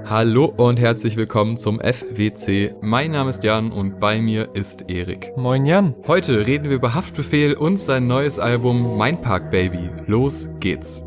Hallo und herzlich willkommen zum FWC. Mein Name ist Jan und bei mir ist Erik. Moin Jan. Heute reden wir über Haftbefehl und sein neues Album Mein Park Baby. Los geht's.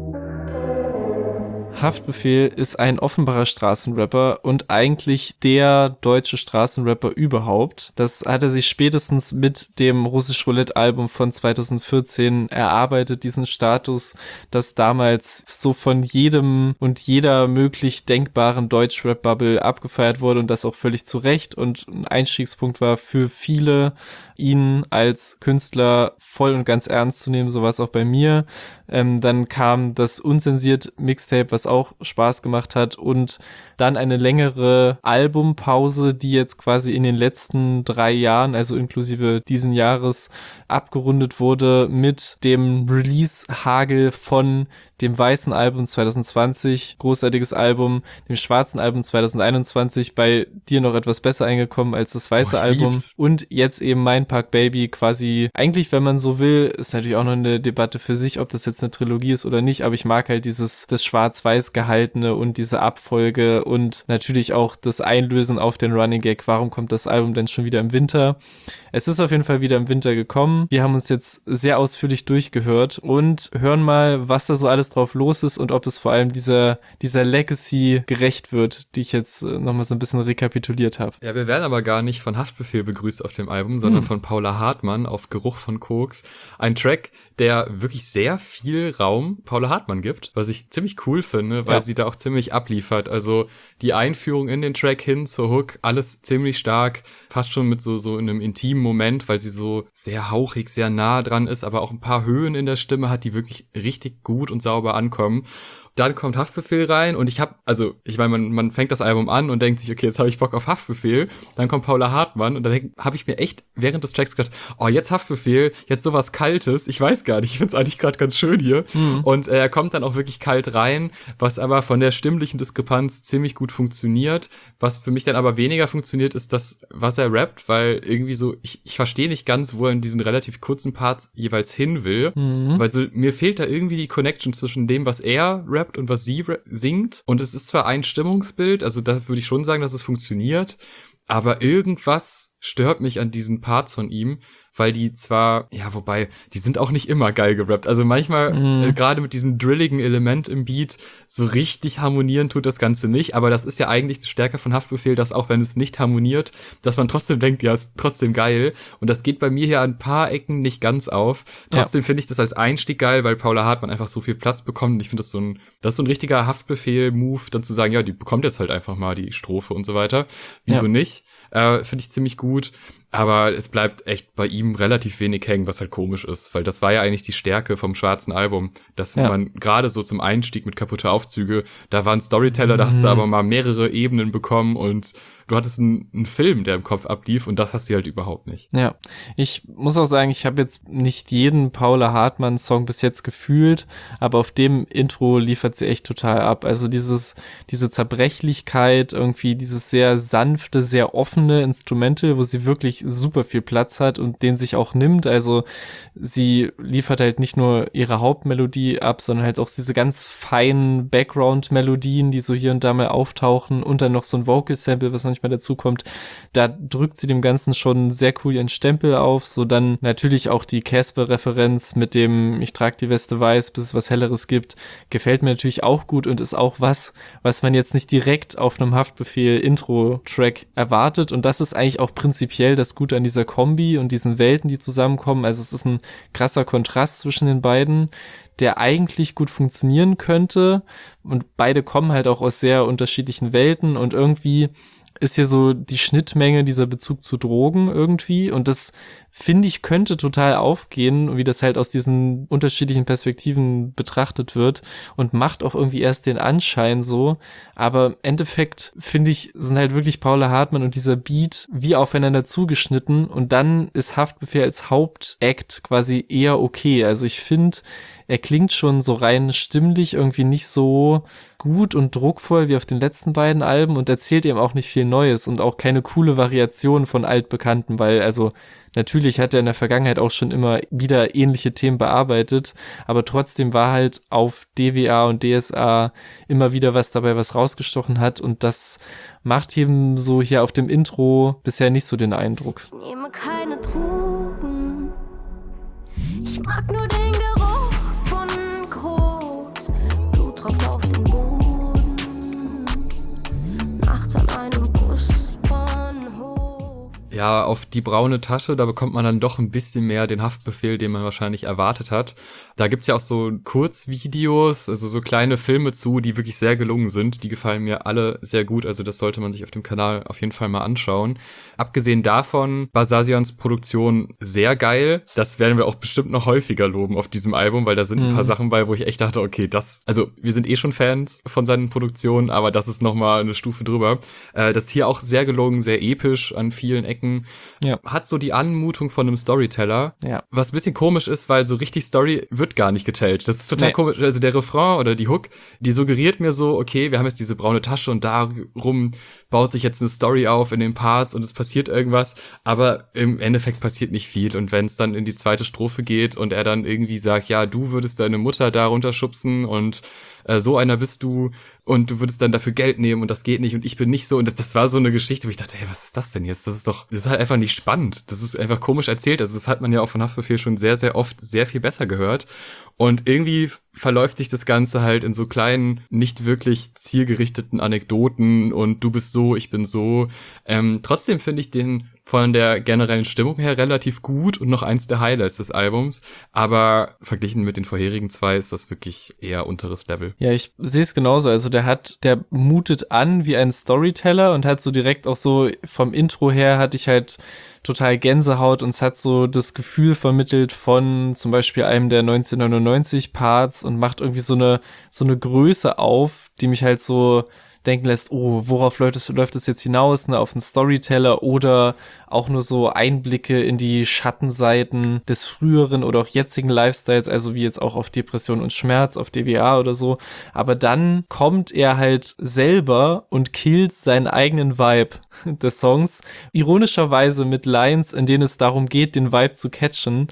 Haftbefehl ist ein offenbarer Straßenrapper und eigentlich der deutsche Straßenrapper überhaupt. Das hat er sich spätestens mit dem Russisch Roulette-Album von 2014 erarbeitet, diesen Status, das damals so von jedem und jeder möglich denkbaren Deutschrap-Bubble abgefeiert wurde und das auch völlig zu Recht und ein Einstiegspunkt war für viele, ihn als Künstler voll und ganz ernst zu nehmen, so war es auch bei mir. Dann kam das unzensiert Mixtape, was auch Spaß gemacht hat und dann eine längere Albumpause, die jetzt quasi in den letzten 3 Jahren, also inklusive diesen Jahres, abgerundet wurde mit dem Release-Hagel von dem weißen Album 2020, großartiges Album, dem schwarzen Album 2021, bei dir noch etwas besser eingekommen als das weiße Album und jetzt eben Mein Park Baby quasi, eigentlich, wenn man so will, ist natürlich auch noch eine Debatte für sich, ob das jetzt eine Trilogie ist oder nicht, aber ich mag halt das schwarz-weiß gehaltene und diese Abfolge und natürlich auch das Einlösen auf den Running Gag, warum kommt das Album denn schon wieder im Winter? Es ist auf jeden Fall wieder im Winter gekommen. Wir haben uns jetzt sehr ausführlich durchgehört und hören mal, was da so alles drauf los ist und ob es vor allem dieser Legacy gerecht wird, die ich jetzt nochmal so ein bisschen rekapituliert habe. Ja, wir werden aber gar nicht von Haftbefehl begrüßt auf dem Album, sondern von Paula Hartmann auf Geruch von Koks. Ein Track, der wirklich sehr viel Raum Paula Hartmann gibt, was ich ziemlich cool finde, weil sie da auch ziemlich abliefert. Also die Einführung in den Track hin zur Hook, alles ziemlich stark, fast schon mit so in einem intimen Moment, weil sie so sehr hauchig, sehr nah dran ist, aber auch ein paar Höhen in der Stimme hat, die wirklich richtig gut und sauber ankommen. Dann kommt Haftbefehl rein und ich meine, man fängt das Album an und denkt sich, okay, jetzt habe ich Bock auf Haftbefehl. Dann kommt Paula Hartmann und dann habe ich mir echt während des Tracks gedacht, oh, jetzt Haftbefehl, jetzt sowas Kaltes. Ich weiß gar nicht, ich find's eigentlich gerade ganz schön hier. Und er kommt dann auch wirklich kalt rein, was aber von der stimmlichen Diskrepanz ziemlich gut funktioniert. Was für mich dann aber weniger funktioniert, ist das, was er rappt, weil irgendwie so, ich verstehe nicht ganz, wo er in diesen relativ kurzen Parts jeweils hin will. Weil so, mir fehlt da irgendwie die Connection zwischen dem, was er rappt und was sie singt. Und es ist zwar ein Stimmungsbild, also da würde ich schon sagen, dass es funktioniert, aber irgendwas stört mich an diesen Parts von ihm, weil die zwar, ja, wobei, die sind auch nicht immer geil gerappt. Also manchmal, gerade mit diesem drilligen Element im Beat, so richtig harmonieren tut das Ganze nicht, aber das ist ja eigentlich die Stärke von Haftbefehl, dass auch wenn es nicht harmoniert, dass man trotzdem denkt, ja, ist trotzdem geil. Und das geht bei mir hier an ein paar Ecken nicht ganz auf. Trotzdem finde ich das als Einstieg geil, weil Paula Hartmann einfach so viel Platz bekommt. Und ich finde das so ein richtiger Haftbefehl-Move, dann zu sagen, ja, die bekommt jetzt halt einfach mal die Strophe und so weiter. Wieso nicht? Finde ich ziemlich gut. Aber es bleibt echt bei ihm relativ wenig hängen, was halt komisch ist, weil das war ja eigentlich die Stärke vom schwarzen Album, dass man gerade so zum Einstieg mit kaputte Aufzüge, da waren Storyteller, da hast du aber mal mehrere Ebenen bekommen und du hattest einen Film, der im Kopf ablief und das hast du halt überhaupt nicht. Ja, ich muss auch sagen, ich habe jetzt nicht jeden Paula Hartmann-Song bis jetzt gefühlt, aber auf dem Intro liefert sie echt total ab. Also diese Zerbrechlichkeit, irgendwie dieses sehr sanfte, sehr offene Instrumental, wo sie wirklich super viel Platz hat und den sich auch nimmt. Also sie liefert halt nicht nur ihre Hauptmelodie ab, sondern halt auch diese ganz feinen Background-Melodien, die so hier und da mal auftauchen und dann noch so ein Vocal-Sample, was manchmal dazu kommt. Da drückt sie dem Ganzen schon sehr cool ihren Stempel auf. So dann natürlich auch die Casper-Referenz mit dem Ich trage die Weste weiß, bis es was Helleres gibt, gefällt mir natürlich auch gut und ist auch was man jetzt nicht direkt auf einem Haftbefehl-Intro-Track erwartet. Und das ist eigentlich auch prinzipiell das Gute an dieser Kombi und diesen Welten, die zusammenkommen. Also es ist ein krasser Kontrast zwischen den beiden, der eigentlich gut funktionieren könnte. Und beide kommen halt auch aus sehr unterschiedlichen Welten und irgendwie ist hier so die Schnittmenge, dieser Bezug zu Drogen irgendwie und das, finde ich, könnte total aufgehen, wie das halt aus diesen unterschiedlichen Perspektiven betrachtet wird und macht auch irgendwie erst den Anschein so, aber im Endeffekt, finde ich, sind halt wirklich Paula Hartmann und dieser Beat wie aufeinander zugeschnitten und dann ist Haftbefehl als Hauptakt quasi eher okay, also ich finde, er klingt schon so rein stimmlich irgendwie nicht so gut und druckvoll wie auf den letzten beiden Alben und erzählt eben auch nicht viel Neues und auch keine coole Variation von Altbekannten, weil also natürlich hat er in der Vergangenheit auch schon immer wieder ähnliche Themen bearbeitet, aber trotzdem war halt auf DWA und DSA immer wieder was dabei, was rausgestochen hat und das macht eben so hier auf dem Intro bisher nicht so den Eindruck. Ich nehme keine Drogen, ich mag nur den Geruch von Koks, Blut tropft auf den Boden, nachts an einem Busbahnhof. Ja, auf die braune Tasche, da bekommt man dann doch ein bisschen mehr den Haftbefehl, den man wahrscheinlich erwartet hat. Da gibt's ja auch so Kurzvideos, also so kleine Filme zu, die wirklich sehr gelungen sind. Die gefallen mir alle sehr gut, also das sollte man sich auf dem Kanal auf jeden Fall mal anschauen. Abgesehen davon war Sasians Produktion sehr geil. Das werden wir auch bestimmt noch häufiger loben auf diesem Album, weil da sind ein paar Sachen bei, wo ich echt dachte, okay, also wir sind eh schon Fans von seinen Produktionen, aber das ist nochmal eine Stufe drüber. Das ist hier auch sehr gelungen, sehr episch an vielen Ecken. Ja. Hat so die Anmutung von einem Storyteller, Ja. was ein bisschen komisch ist, weil so richtig Story wird gar nicht geteilt. Das ist total komisch. Also der Refrain oder die Hook, die suggeriert mir so, okay, wir haben jetzt diese braune Tasche und darum baut sich jetzt eine Story auf in den Parts und es passiert irgendwas, aber im Endeffekt passiert nicht viel. Und wenn es dann in die zweite Strophe geht und er dann irgendwie sagt, ja, du würdest deine Mutter da runterschubsen und so einer bist du und du würdest dann dafür Geld nehmen und das geht nicht und ich bin nicht so. Und das war so eine Geschichte, wo ich dachte, hey, was ist das denn jetzt? Das ist halt einfach nicht spannend. Das ist einfach komisch erzählt. Also das hat man ja auch von Haftbefehl schon sehr, sehr oft sehr viel besser gehört. Und irgendwie verläuft sich das Ganze halt in so kleinen, nicht wirklich zielgerichteten Anekdoten und du bist so, ich bin so. Trotzdem finde ich den von der generellen Stimmung her relativ gut und noch eins der Highlights des Albums. Aber verglichen mit den vorherigen zwei ist das wirklich eher unteres Level. Ja, ich sehe es genauso. Also der mutet an wie ein Storyteller und hat so direkt auch so vom Intro her hatte ich halt total Gänsehaut und es hat so das Gefühl vermittelt von zum Beispiel einem der 1999 Parts und macht irgendwie so eine Größe auf, die mich halt so denken lässt, oh, worauf läuft es jetzt hinaus, ne, auf einen Storyteller oder auch nur so Einblicke in die Schattenseiten des früheren oder auch jetzigen Lifestyles, also wie jetzt auch auf Depression und Schmerz, auf DWA oder so, aber dann kommt er halt selber und killt seinen eigenen Vibe des Songs, ironischerweise mit Lines, in denen es darum geht, den Vibe zu catchen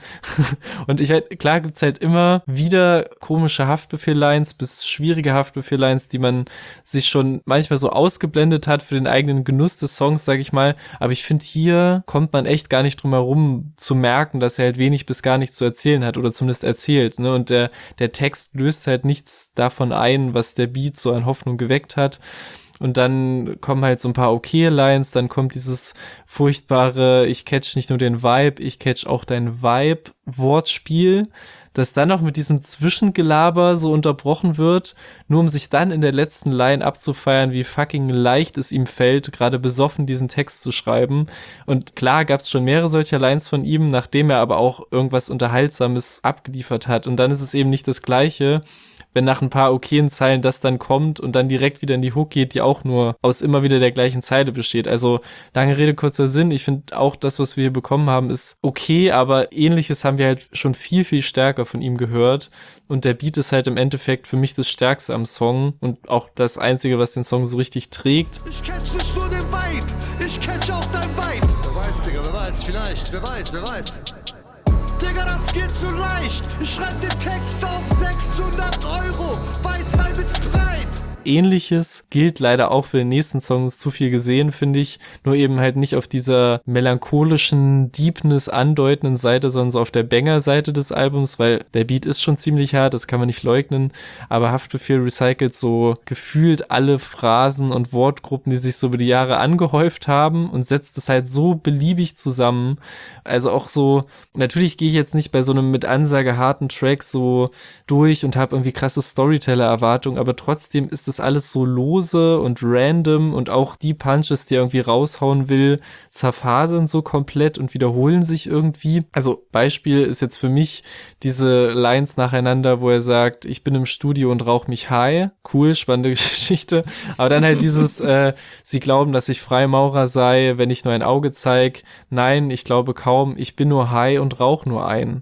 und klar gibt's halt immer wieder komische Haftbefehl-Lines bis schwierige Haftbefehl-Lines, die man sich schon manchmal so ausgeblendet hat für den eigenen Genuss des Songs, sag ich mal. Aber ich finde, hier kommt man echt gar nicht drum herum zu merken, dass er halt wenig bis gar nichts zu erzählen hat oder zumindest erzählt, ne? Und der Text löst halt nichts davon ein, was der Beat so an Hoffnung geweckt hat. Und dann kommen halt so ein paar okay Lines, dann kommt dieses furchtbare, ich catch nicht nur den Vibe, ich catch auch dein Vibe-Wortspiel, das dann noch mit diesem Zwischengelaber so unterbrochen wird, nur um sich dann in der letzten Line abzufeiern, wie fucking leicht es ihm fällt, gerade besoffen diesen Text zu schreiben. Und klar gab's schon mehrere solcher Lines von ihm, nachdem er aber auch irgendwas Unterhaltsames abgeliefert hat. Und dann ist es eben nicht das Gleiche, wenn nach ein paar okayen Zeilen das dann kommt und dann direkt wieder in die Hook geht, die auch nur aus immer wieder der gleichen Zeile besteht. Also lange Rede, kurzer Sinn. Ich finde auch das, was wir hier bekommen haben, ist okay, aber Ähnliches haben wir halt schon viel, viel stärker von ihm gehört. Und der Beat ist halt im Endeffekt für mich das Stärkste am Song und auch das Einzige, was den Song so richtig trägt. Ich catch nicht nur den Vibe, ich catch auch dein Vibe. Wer weiß, Digga, wer weiß, vielleicht, wer weiß. Digga, das geht zu leicht. Ich schreib den Text auf 600 Euro. Weißwein mit Sprite. Ähnliches gilt leider auch für den nächsten Song, ist zu viel gesehen, finde ich. Nur eben halt nicht auf dieser melancholischen, Deepness andeutenden Seite, sondern so auf der Banger-Seite des Albums, weil der Beat ist schon ziemlich hart, das kann man nicht leugnen. Aber Haftbefehl recycelt so gefühlt alle Phrasen und Wortgruppen, die sich so über die Jahre angehäuft haben und setzt es halt so beliebig zusammen. Also auch so, natürlich gehe ich jetzt nicht bei so einem mit Ansage harten Track so durch und habe irgendwie krasse Storyteller-Erwartungen, aber trotzdem ist das alles so lose und random und auch die Punches, die er irgendwie raushauen will, zerfasern so komplett und wiederholen sich irgendwie. Also Beispiel ist jetzt für mich diese Lines nacheinander, wo er sagt, ich bin im Studio und rauch mich high. Cool, spannende Geschichte. Aber dann halt dieses, sie glauben, dass ich Freimaurer sei, wenn ich nur ein Auge zeig. Nein, ich glaube kaum, ich bin nur high und rauch nur ein.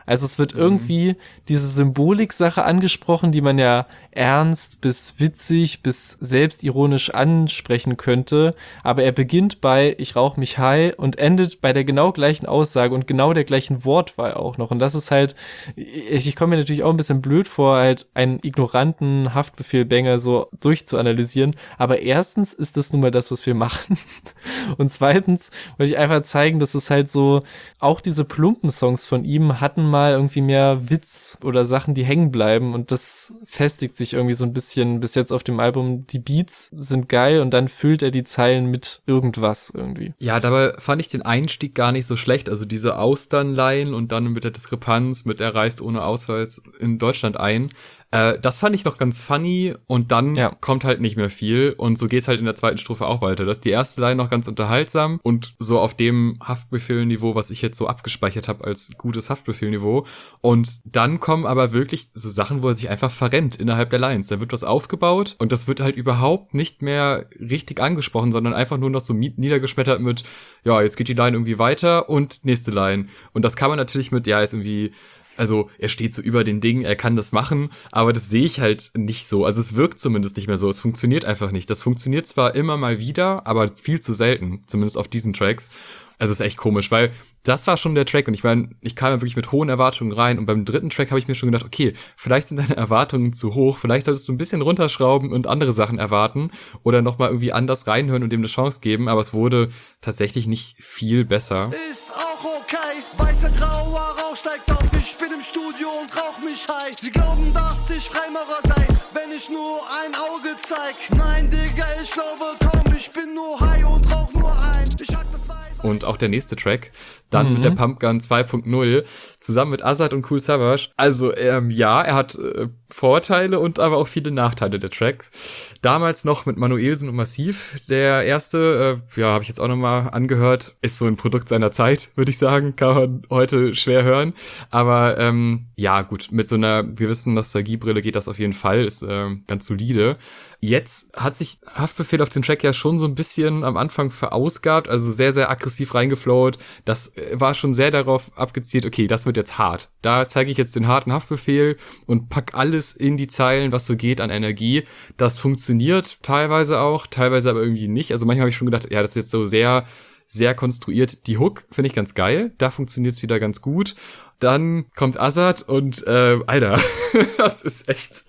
Also es wird irgendwie diese Symbolik-Sache angesprochen, die man ja ernst bis witzig bis selbstironisch ansprechen könnte, aber er beginnt bei ich rauche mich high und endet bei der genau gleichen Aussage und genau der gleichen Wortwahl auch noch. Und das ist halt, ich komme mir natürlich auch ein bisschen blöd vor, halt einen ignoranten Haftbefehl-Banger so durchzuanalysieren, aber erstens ist das nun mal das, was wir machen und zweitens wollte ich einfach zeigen, dass es halt so, auch diese plumpen Songs von ihm hatten mal irgendwie mehr Witz oder Sachen, die hängen bleiben und das festigt sich irgendwie so ein bisschen bis jetzt auf dem Album. Die Beats sind geil und dann füllt er die Zeilen mit irgendwas irgendwie. Ja, dabei fand ich den Einstieg gar nicht so schlecht. Also diese Austernleihen und dann mit der Diskrepanz mit er reist ohne Ausweis in Deutschland ein. Das fand ich noch ganz funny und dann kommt halt nicht mehr viel und so geht's halt in der zweiten Strophe auch weiter. Das ist die erste Line noch ganz unterhaltsam und so auf dem Haftbefehl-Niveau, was ich jetzt so abgespeichert habe als gutes Haftbefehl-Niveau und dann kommen aber wirklich so Sachen, wo er sich einfach verrennt innerhalb der Lines. Da wird was aufgebaut und das wird halt überhaupt nicht mehr richtig angesprochen, sondern einfach nur noch so niedergeschmettert mit, ja, jetzt geht die Line irgendwie weiter und nächste Line. Und das kann man natürlich mit, ja, ist irgendwie, also er steht so über den Dingen, er kann das machen, aber das sehe ich halt nicht so. Also es wirkt zumindest nicht mehr so, es funktioniert einfach nicht. Das funktioniert zwar immer mal wieder, aber viel zu selten, zumindest auf diesen Tracks. Also es ist echt komisch, weil das war schon der Track und ich meine, ich kam ja wirklich mit hohen Erwartungen rein und beim dritten Track habe ich mir schon gedacht, okay, vielleicht sind deine Erwartungen zu hoch, vielleicht solltest du ein bisschen runterschrauben und andere Sachen erwarten oder nochmal irgendwie anders reinhören und dem eine Chance geben, aber es wurde tatsächlich nicht viel besser. Ist auch okay, weißer grauer Rauch steigt auf, ich bin im Studio und rauch mich high. Sie glauben, dass ich Freimaurer sei, wenn ich nur ein Auge zeig. Nein, Digga, ich glaube kaum, ich bin nur high und rauch nur ein. Ich hack das weiß. Und auch der nächste Track, dann mit der Pumpgun 2.0, zusammen mit Azad und Kool Savas. Also, ja, er hat Vorteile und aber auch viele Nachteile der Tracks. Damals noch mit Manuelsen und Massiv. Der erste, habe ich jetzt auch nochmal angehört, ist so ein Produkt seiner Zeit, würde ich sagen. Kann man heute schwer hören. Aber ja, gut, mit so einer gewissen Nostalgiebrille geht das auf jeden Fall. Ist ganz solide. Jetzt hat sich Haftbefehl auf den Track ja schon so ein bisschen am Anfang verausgabt, also sehr, sehr aggressiv reingeflowt. Das war schon sehr darauf abgezielt, okay, das wird jetzt hart. Da zeige ich jetzt den harten Haftbefehl und pack alles in die Zeilen, was so geht an Energie. Das funktioniert teilweise auch, teilweise aber irgendwie nicht. Also manchmal habe ich schon gedacht, ja, das ist jetzt so sehr, sehr konstruiert. Die Hook finde ich ganz geil, da funktioniert es wieder ganz gut. Dann kommt Azad und Alter, das ist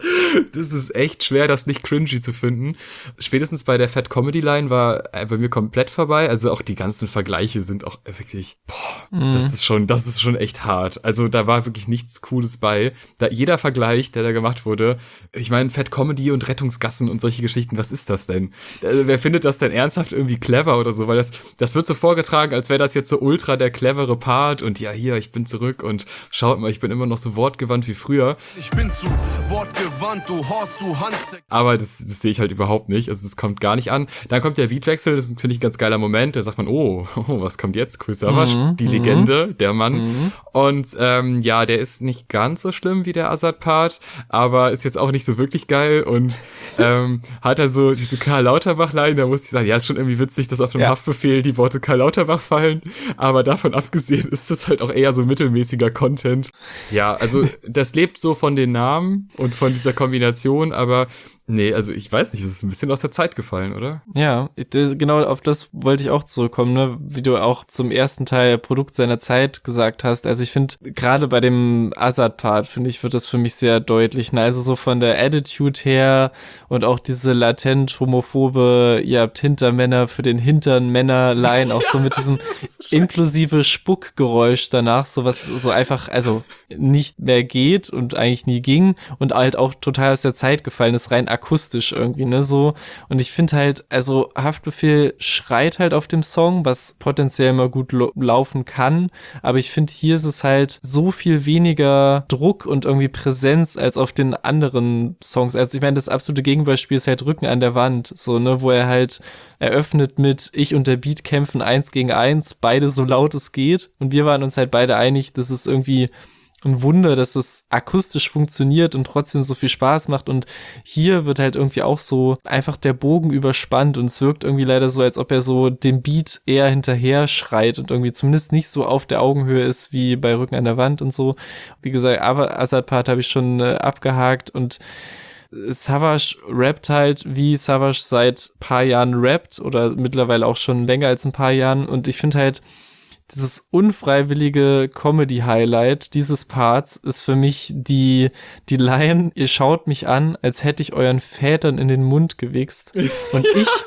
echt schwer, das nicht cringy zu finden. Spätestens bei der Fat Comedy Line war bei mir komplett vorbei. Also auch die ganzen Vergleiche sind auch wirklich, das ist schon echt hart. Also da war wirklich nichts Cooles bei. Da jeder Vergleich, der da gemacht wurde, ich meine Fat Comedy und Rettungsgassen und solche Geschichten, was ist das denn? Wer findet das denn ernsthaft irgendwie clever oder so? Weil das wird so vorgetragen, als wäre das jetzt so ultra der clevere Part und ja, hier, ich bin zurück und schaut mal, ich bin immer noch so wortgewandt wie früher. Ich bin zu wortgewandt, du Horst, du Hans. Aber das sehe ich halt überhaupt nicht. Also es kommt gar nicht an. Dann kommt der Beatwechsel, das ist natürlich ein ganz geiler Moment. Da sagt man, oh, was kommt jetzt? Kool Savas, die Legende, der Mann. Und ja, der ist nicht ganz so schlimm wie der Azad-Part, aber ist jetzt auch nicht so wirklich geil und hat halt so diese Karl Lauterbach-Line, da musste ich sagen, ja, ist schon irgendwie witzig, dass auf dem Haftbefehl die Worte Karl Lauterbach fallen, aber davon abgesehen ist das halt auch eher so mittelmäßiger Content. Ja, also das lebt so von den Namen und von dieser Kombination, aber nee, also ich weiß nicht, es ist ein bisschen aus der Zeit gefallen, oder? Ja, genau auf das wollte ich auch zurückkommen, ne? Wie du auch zum ersten Teil Produkt seiner Zeit gesagt hast. Also ich finde, gerade bei dem Azad-Part, finde ich, wird das für mich sehr deutlich. Ne? Also so von der Attitude her und auch diese latent homophobe, ihr habt Hintermänner für den hinteren Männer-Line, auch so mit diesem inklusive Spuckgeräusch danach, so was so einfach, also nicht mehr geht und eigentlich nie ging und halt auch total aus der Zeit gefallen ist, rein akustisch irgendwie, ne, so. Und ich finde halt, also Haftbefehl schreit halt auf dem Song, was potenziell mal gut laufen kann, aber ich finde, hier ist es halt so viel weniger Druck und irgendwie Präsenz als auf den anderen Songs. Also ich meine, das absolute Gegenbeispiel ist halt Rücken an der Wand, so, ne, wo er halt eröffnet mit ich und der Beat kämpfen 1 gegen 1, beide so laut es geht und wir waren uns halt beide einig, dass es irgendwie ein Wunder, dass es akustisch funktioniert und trotzdem so viel Spaß macht. Und hier wird halt irgendwie auch so einfach der Bogen überspannt und es wirkt irgendwie leider so, als ob er so dem Beat eher hinterher schreit und irgendwie zumindest nicht so auf der Augenhöhe ist wie bei Rücken an der Wand und so. Wie gesagt, aber Azad-Part habe ich schon abgehakt und Savage rappt halt, wie Savage seit paar Jahren rappt oder mittlerweile auch schon länger als ein paar Jahren und ich finde halt, dieses unfreiwillige Comedy-Highlight dieses Parts ist für mich die Line, ihr schaut mich an, als hätte ich euren Vätern in den Mund gewichst. Und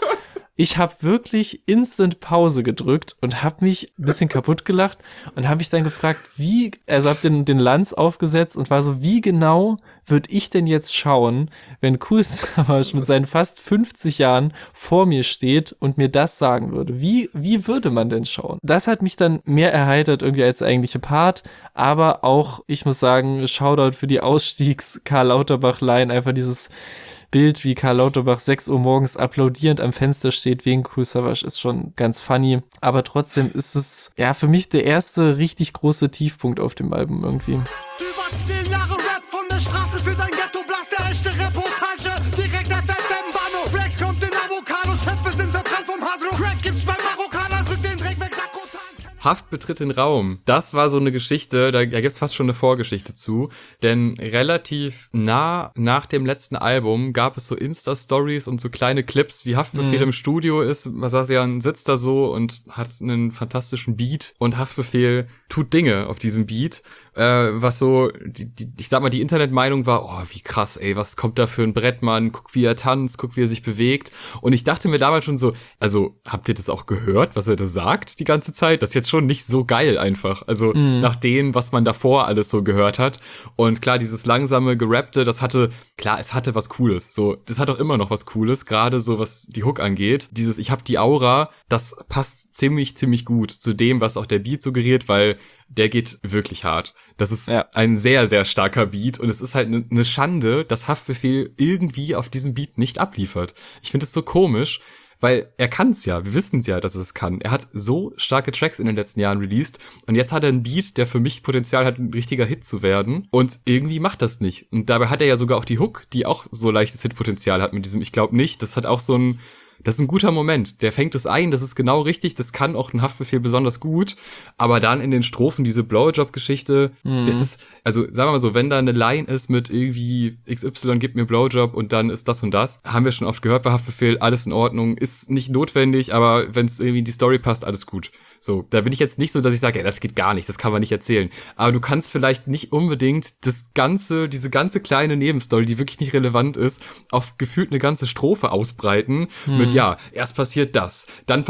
ich habe wirklich instant Pause gedrückt und habe mich ein bisschen kaputt gelacht und habe mich dann gefragt, hab den Lanz aufgesetzt und war so, wie genau würde ich denn jetzt schauen, wenn Kool Savas mit seinen fast 50 Jahren vor mir steht und mir das sagen würde? Wie würde man denn schauen? Das hat mich dann mehr erheitert irgendwie als der eigentliche Part, aber auch, ich muss sagen, Shoutout für die Ausstiegs-Karl Lauterbach-Line, einfach dieses Bild, wie Karl Lauterbach 6 Uhr morgens applaudierend am Fenster steht wegen Kool Savas, ist schon ganz funny. Aber trotzdem ist es ja für mich der erste richtig große Tiefpunkt auf dem Album irgendwie. Über 10 Jahre Rap von der Straße für dein Ghetto-Blast, der echte Reportage. Direkt FFM-Bahnhof, Flex kommt in Avocados, Töpfe sind verbrannt vom Haselo. Crack gibt's beim Marokkaner, drück den Dreck weg, Sakrotan. Haft betritt den Raum. Das war so eine Geschichte, da gibt's fast schon eine Vorgeschichte zu, denn relativ nah nach dem letzten Album gab es so Insta-Stories und so kleine Clips, wie Haftbefehl im Studio ist. Masasian sitzt da so und hat einen fantastischen Beat und Haftbefehl tut Dinge auf diesem Beat, was so, ich sag mal, die Internetmeinung war, oh, wie krass, ey, was kommt da für ein Brettmann, guck, wie er tanzt, guck, wie er sich bewegt. Und ich dachte mir damals schon so, also, habt ihr das auch gehört, was er da sagt die ganze Zeit? Das ist jetzt schon nicht so geil einfach. Also, nach dem, was man davor alles so gehört hat. Und klar, dieses langsame, gerappte, es hatte was Cooles. So, das hat auch immer noch was Cooles, gerade so, was die Hook angeht. Dieses, ich hab die Aura, das passt ziemlich, ziemlich gut zu dem, was auch der Beat suggeriert, weil der geht wirklich hart. Das ist ein sehr, sehr starker Beat und es ist halt eine Schande, dass Haftbefehl irgendwie auf diesem Beat nicht abliefert. Ich finde es so komisch, weil er kann's ja, wir wissen's ja, dass er es kann. Er hat so starke Tracks in den letzten Jahren released und jetzt hat er einen Beat, der für mich Potenzial hat, ein richtiger Hit zu werden und irgendwie macht das nicht. Und dabei hat er ja sogar auch die Hook, die auch so leichtes Hitpotenzial hat mit diesem Ich glaub nicht. Das hat auch das ist ein guter Moment. Der fängt es ein, das ist genau richtig, das kann auch ein Haftbefehl besonders gut, aber dann in den Strophen diese Blowjob-Geschichte, das ist, also sagen wir mal so, wenn da eine Line ist mit irgendwie XY gibt mir Blowjob und dann ist das und das, haben wir schon oft gehört bei Haftbefehl, alles in Ordnung, ist nicht notwendig, aber wenn es irgendwie in die Story passt, alles gut. So, da bin ich jetzt nicht so, dass ich sage, das geht gar nicht, das kann man nicht erzählen. Aber du kannst vielleicht nicht unbedingt diese ganze kleine Nebenstory, die wirklich nicht relevant ist, auf gefühlt eine ganze Strophe ausbreiten mit, ja, erst passiert das, dann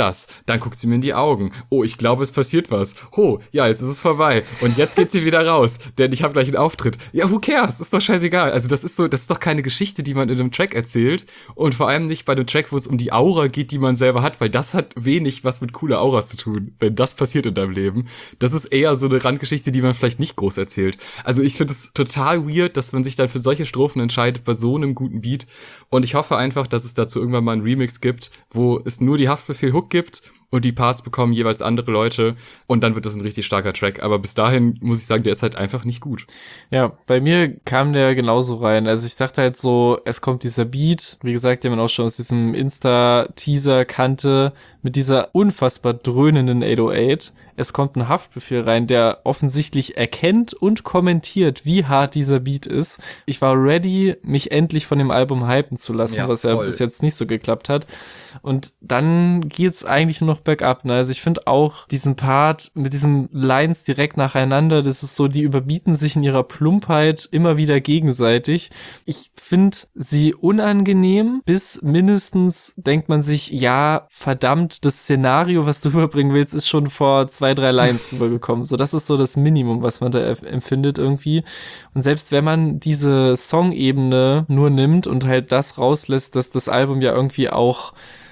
guckt sie mir in die Augen. Oh, ich glaube, es passiert was. Oh, ja, jetzt ist es vorbei. Und jetzt geht sie wieder raus, denn ich habe gleich einen Auftritt. Ja, who cares? Ist doch scheißegal. Also das ist doch keine Geschichte, die man in einem Track erzählt und vor allem nicht bei einem Track, wo es um die Aura geht, die man selber hat, weil das hat wenig was mit cooler Auras zu tun. Wenn das passiert in deinem Leben. Das ist eher so eine Randgeschichte, die man vielleicht nicht groß erzählt. Also ich finde es total weird, dass man sich dann für solche Strophen entscheidet bei so einem guten Beat. Und ich hoffe einfach, dass es dazu irgendwann mal einen Remix gibt, wo es nur die Haftbefehl-Hook gibt und die Parts bekommen jeweils andere Leute und dann wird das ein richtig starker Track. Aber bis dahin muss ich sagen, der ist halt einfach nicht gut. Ja, bei mir kam der genauso rein. Also ich dachte halt so, es kommt dieser Beat, wie gesagt, den man auch schon aus diesem Insta-Teaser kannte, mit dieser unfassbar dröhnenden 808. Es kommt ein Haftbefehl rein, der offensichtlich erkennt und kommentiert, wie hart dieser Beat ist. Ich war ready, mich endlich von dem Album hypen zu lassen, was ja bis jetzt nicht so geklappt hat. Und dann geht's eigentlich nur noch bergab. Ne? Also ich finde auch diesen Part mit diesen Lines direkt nacheinander, das ist so, die überbieten sich in ihrer Plumpheit immer wieder gegenseitig. Ich finde sie unangenehm, bis mindestens denkt man sich, ja, verdammt, das Szenario, was du rüberbringen willst, ist schon vor 2-3 Lines rübergekommen. So, das ist so das Minimum, was man da empfindet irgendwie. Und selbst wenn man diese Song-Ebene nur nimmt und halt das rauslässt, dass das Album ja irgendwie auch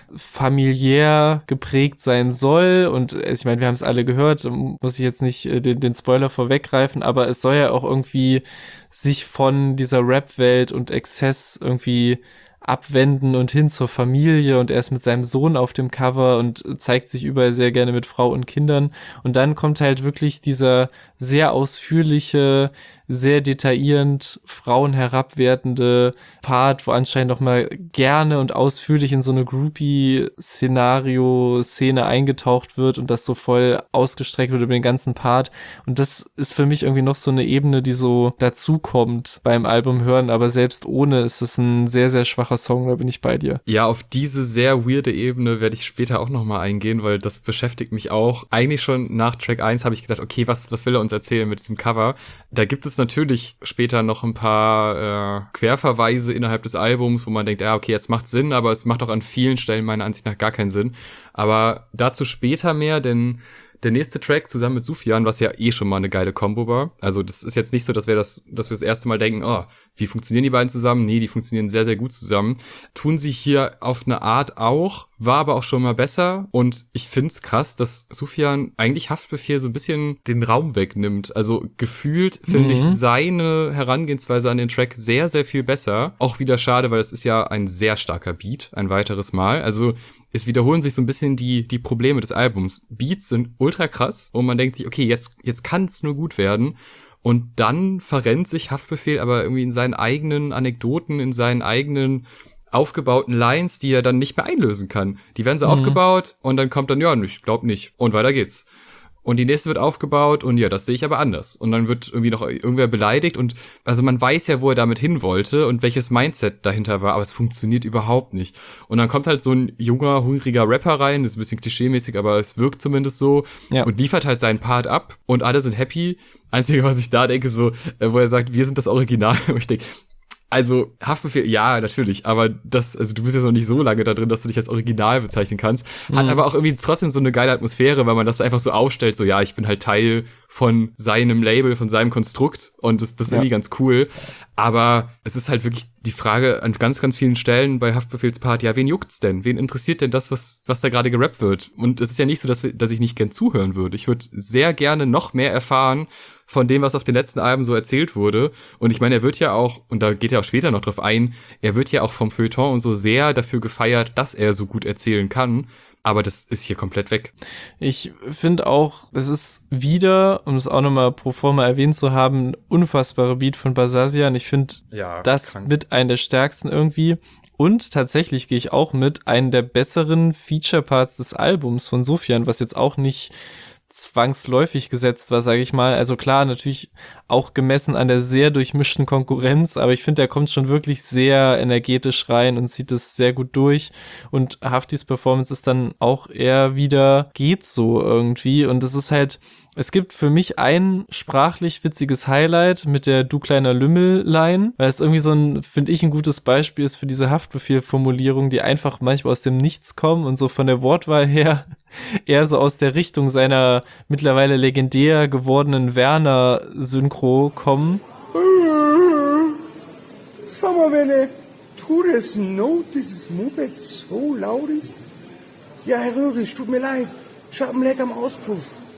familiär geprägt sein soll und ich meine, wir haben es alle gehört, muss ich jetzt nicht den Spoiler vorweggreifen, aber es soll ja auch irgendwie sich von dieser Rap-Welt und Exzess irgendwie abwenden und hin zur Familie und er ist mit seinem Sohn auf dem Cover und zeigt sich überall sehr gerne mit Frau und Kindern und dann kommt halt wirklich dieser sehr ausführliche, sehr detaillierend Frauen herabwertende Part, wo anscheinend noch mal gerne und ausführlich in so eine Groupie-Szene eingetaucht wird und das so voll ausgestreckt wird über den ganzen Part. Und das ist für mich irgendwie noch so eine Ebene, die so dazukommt beim Album hören, aber selbst ohne ist es ein sehr, sehr schwacher Song, da bin ich bei dir. Ja, auf diese sehr weirde Ebene werde ich später auch noch mal eingehen, weil das beschäftigt mich auch. Eigentlich schon nach Track 1 habe ich gedacht, okay, was will er uns erzählen mit diesem Cover? Da gibt es natürlich später noch ein paar Querverweise innerhalb des Albums, wo man denkt, ja, okay, jetzt macht Sinn, aber es macht auch an vielen Stellen meiner Ansicht nach gar keinen Sinn. Aber dazu später mehr, denn der nächste Track zusammen mit Sufjan, was ja schon mal eine geile Kombo war. Also das ist jetzt nicht so, dass wir das erste Mal denken, oh, wie funktionieren die beiden zusammen? Nee, die funktionieren sehr, sehr gut zusammen. Tun sie hier auf eine Art auch, war aber auch schon mal besser. Und ich find's krass, dass Sufjan eigentlich Haftbefehl so ein bisschen den Raum wegnimmt. Also gefühlt finde ich seine Herangehensweise an den Track sehr, sehr viel besser. Auch wieder schade, weil es ist ja ein sehr starker Beat, ein weiteres Mal. Also es wiederholen sich so ein bisschen die Probleme des Albums. Beats sind ultra krass und man denkt sich, okay, jetzt kann es nur gut werden. Und dann verrennt sich Haftbefehl aber irgendwie in seinen eigenen Anekdoten, in seinen eigenen aufgebauten Lines, die er dann nicht mehr einlösen kann. Die werden so aufgebaut und dann kommt dann, ja, ich glaub nicht. Und weiter geht's. Und die nächste wird aufgebaut und ja, das sehe ich aber anders. Und dann wird irgendwie noch irgendwer beleidigt und also man weiß ja, wo er damit hin wollte und welches Mindset dahinter war, aber es funktioniert überhaupt nicht. Und dann kommt halt so ein junger, hungriger Rapper rein, das ist ein bisschen klischeemäßig, aber es wirkt zumindest so und liefert halt seinen Part ab und alle sind happy. Einzige, was ich da denke, so, wo er sagt, wir sind das Original, wo ich denke, also Haftbefehl, ja, natürlich, aber also du bist jetzt noch nicht so lange da drin, dass du dich als Original bezeichnen kannst. Hat aber auch irgendwie trotzdem so eine geile Atmosphäre, weil man das einfach so aufstellt, so ja, ich bin halt Teil von seinem Label, von seinem Konstrukt und das ist irgendwie ganz cool. Aber es ist halt wirklich die Frage an ganz, ganz vielen Stellen bei Haftbefehls Part, ja, wen juckt's denn? Wen interessiert denn das, was da gerade gerappt wird? Und es ist ja nicht so, dass ich nicht gern zuhören würde. Ich würde sehr gerne noch mehr erfahren von dem, was auf den letzten Alben so erzählt wurde. Und ich meine, er wird ja auch, und da geht er auch später noch drauf ein, er wird ja auch vom Feuilleton und so sehr dafür gefeiert, dass er so gut erzählen kann. Aber das ist hier komplett weg. Ich finde auch, es ist wieder, um es auch nochmal pro forma erwähnt zu haben, ein unfassbarer Beat von Basazian. Ich finde das krank. Mit einem der stärksten irgendwie. Und tatsächlich gehe ich auch mit einem der besseren Feature-Parts des Albums von Sufjan, was jetzt auch nicht zwangsläufig gesetzt war, sage ich mal. Also klar, natürlich auch gemessen an der sehr durchmischten Konkurrenz, aber ich finde, er kommt schon wirklich sehr energetisch rein und zieht es sehr gut durch und Haftis Performance ist dann auch eher wieder geht so irgendwie und es ist halt, es gibt für mich ein sprachlich witziges Highlight mit der Du kleiner Lümmel-Line, weil es irgendwie so ein, finde ich, ein gutes Beispiel ist für diese Haftbefehl-Formulierung, die einfach manchmal aus dem Nichts kommen und so von der Wortwahl her eher so aus der Richtung seiner mittlerweile legendär gewordenen Werner-Synchro kommen. Sag mal, wenn der Tourist Note dieses Moped so laut ist? Ja, Herr Röhrig, tut mir leid, ich hab einen Leck am Auspuff.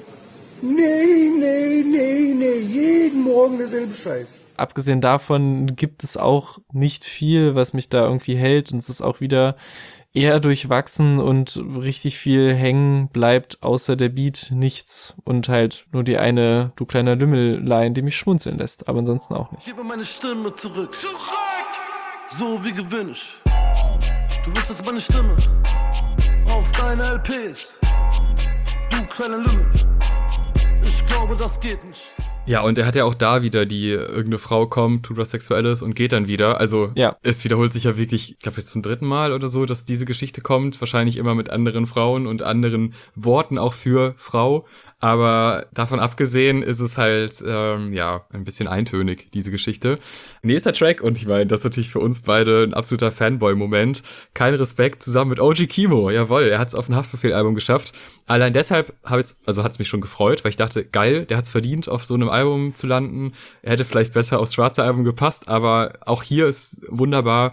Nee, jeden Morgen derselbe Scheiß. Abgesehen davon gibt es auch nicht viel, was mich da irgendwie hält und es ist auch wieder eher durchwachsen und richtig viel hängen bleibt, außer der Beat nichts und halt nur die eine Du kleiner Lümmel-Line, die mich schmunzeln lässt, aber ansonsten auch nicht. Gib mir meine Stimme zurück. So wie gewünscht. Du willst, dass meine Stimme auf deine LPs. Du kleiner Lümmel. Ich glaube, das geht nicht. Ja, und er hat ja auch da wieder irgendeine Frau kommt, tut was Sexuelles und geht dann wieder. Also es wiederholt sich ja wirklich, ich glaube jetzt zum 3. Mal oder so, dass diese Geschichte kommt. Wahrscheinlich immer mit anderen Frauen und anderen Worten auch für Frau. Aber davon abgesehen ist es halt, ein bisschen eintönig, diese Geschichte. Nächster Track, und ich meine, das ist natürlich für uns beide ein absoluter Fanboy-Moment. Kein Respekt, zusammen mit OG Kimo. Jawohl, er hat es auf ein Haftbefehl-Album geschafft. Allein deshalb hat's mich schon gefreut, weil ich dachte, geil, der hat's verdient, auf so einem Album zu landen. Er hätte vielleicht besser aufs schwarze Album gepasst, aber auch hier ist wunderbar.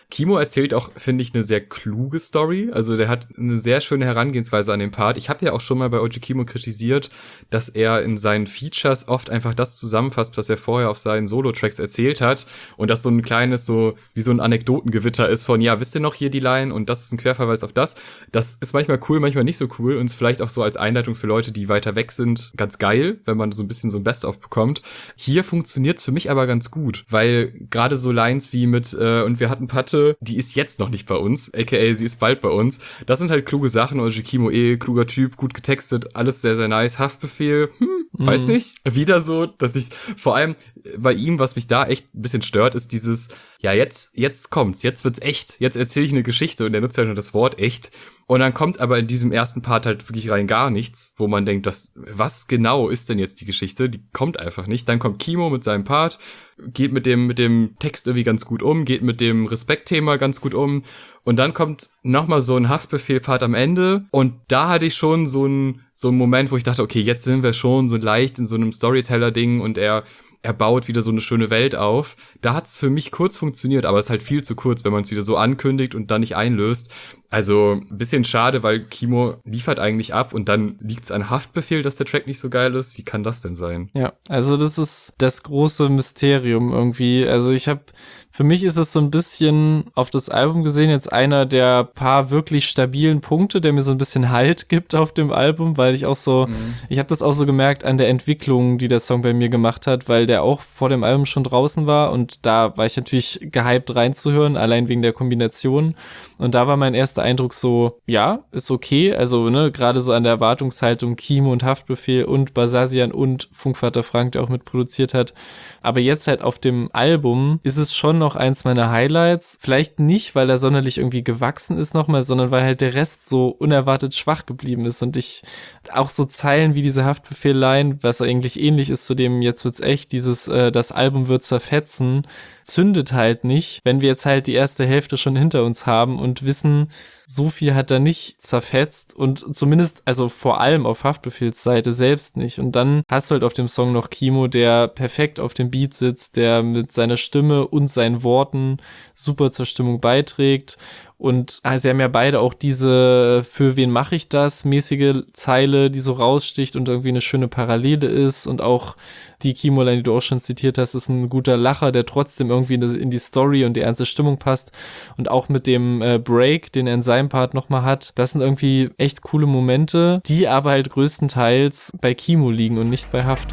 Kimo erzählt auch, finde ich, eine sehr kluge Story. Also der hat eine sehr schöne Herangehensweise an den Part. Ich habe ja auch schon mal bei Oji Kimo kritisiert, dass er in seinen Features oft einfach das zusammenfasst, was er vorher auf seinen Solo-Tracks erzählt hat. Und das so ein kleines, so wie so ein Anekdotengewitter ist von, ja, wisst ihr noch hier die Line? Und das ist ein Querverweis auf das. Das ist manchmal cool, manchmal nicht so cool. Und ist vielleicht auch so als Einleitung für Leute, die weiter weg sind, ganz geil, wenn man so ein bisschen so ein Best-of bekommt. Hier funktioniert's für mich aber ganz gut, weil gerade so Lines wie mit und wir hatten Patte, die ist jetzt noch nicht bei uns, aka sie ist bald bei uns. Das sind halt kluge Sachen. Oji Kimo kluger Typ, gut getextet, alles sehr, sehr nice. Haftbefehl, weiß nicht. Wieder so, dass ich vor allem bei ihm, was mich da echt ein bisschen stört, ist dieses, ja, jetzt kommt's, jetzt wird's echt, jetzt erzähle ich eine Geschichte und er nutzt ja nur das Wort echt. Und dann kommt aber in diesem ersten Part halt wirklich rein gar nichts, wo man denkt, was genau ist denn jetzt die Geschichte? Die kommt einfach nicht. Dann kommt Kimo mit seinem Part, geht mit dem Text irgendwie ganz gut um, geht mit dem Respektthema ganz gut um. Und dann kommt nochmal so ein Haftbefehl-Part am Ende. Und da hatte ich schon so einen Moment, wo ich dachte, okay, jetzt sind wir schon so leicht in so einem Storyteller-Ding und er baut wieder so eine schöne Welt auf. Da hat's für mich kurz funktioniert, aber es ist halt viel zu kurz, wenn man es wieder so ankündigt und dann nicht einlöst. Also ein bisschen schade, weil Kimo liefert eigentlich ab und dann liegt's an Haftbefehl, dass der Track nicht so geil ist. Wie kann das denn sein? Ja, also das ist das große Mysterium irgendwie. Also für mich ist es so ein bisschen auf das Album gesehen jetzt einer der paar wirklich stabilen Punkte, der mir so ein bisschen Halt gibt auf dem Album, weil ich auch so, ich habe das auch so gemerkt an der Entwicklung, die der Song bei mir gemacht hat, weil der auch vor dem Album schon draußen war und da war ich natürlich gehypt reinzuhören, allein wegen der Kombination. Und da war mein erster Eindruck so, ja, ist okay, also ne, gerade so an der Erwartungshaltung Kimo und Haftbefehl und Basazian und Funkvater Frank, der auch mitproduziert hat. Aber jetzt halt auf dem Album ist es schon noch eins meiner Highlights. Vielleicht nicht, weil er sonderlich irgendwie gewachsen ist nochmal, sondern weil halt der Rest so unerwartet schwach geblieben ist und ich auch so Zeilen wie diese Haftbefehl-Line, was eigentlich ähnlich ist zu dem jetzt wird's echt, dieses das Album wird zerfetzen, zündet halt nicht, wenn wir jetzt halt die erste Hälfte schon hinter uns haben und wissen, so viel hat er nicht zerfetzt und zumindest, also vor allem auf Haftbefehlsseite selbst nicht. Und dann hast du halt auf dem Song noch Kimo, der perfekt auf dem Beat sitzt, der mit seiner Stimme und seinen Worten super zur Stimmung beiträgt. Und sie haben ja beide auch diese für wen mache ich das mäßige Zeile, die so raussticht und irgendwie eine schöne Parallele ist. Und auch die Kimo-Line, die du auch schon zitiert hast, ist ein guter Lacher, der trotzdem irgendwie in die Story und die ernste Stimmung passt. Und auch mit dem Break, den er in seinem Part nochmal hat, das sind irgendwie echt coole Momente, die aber halt größtenteils bei Kimo liegen und nicht bei Haft.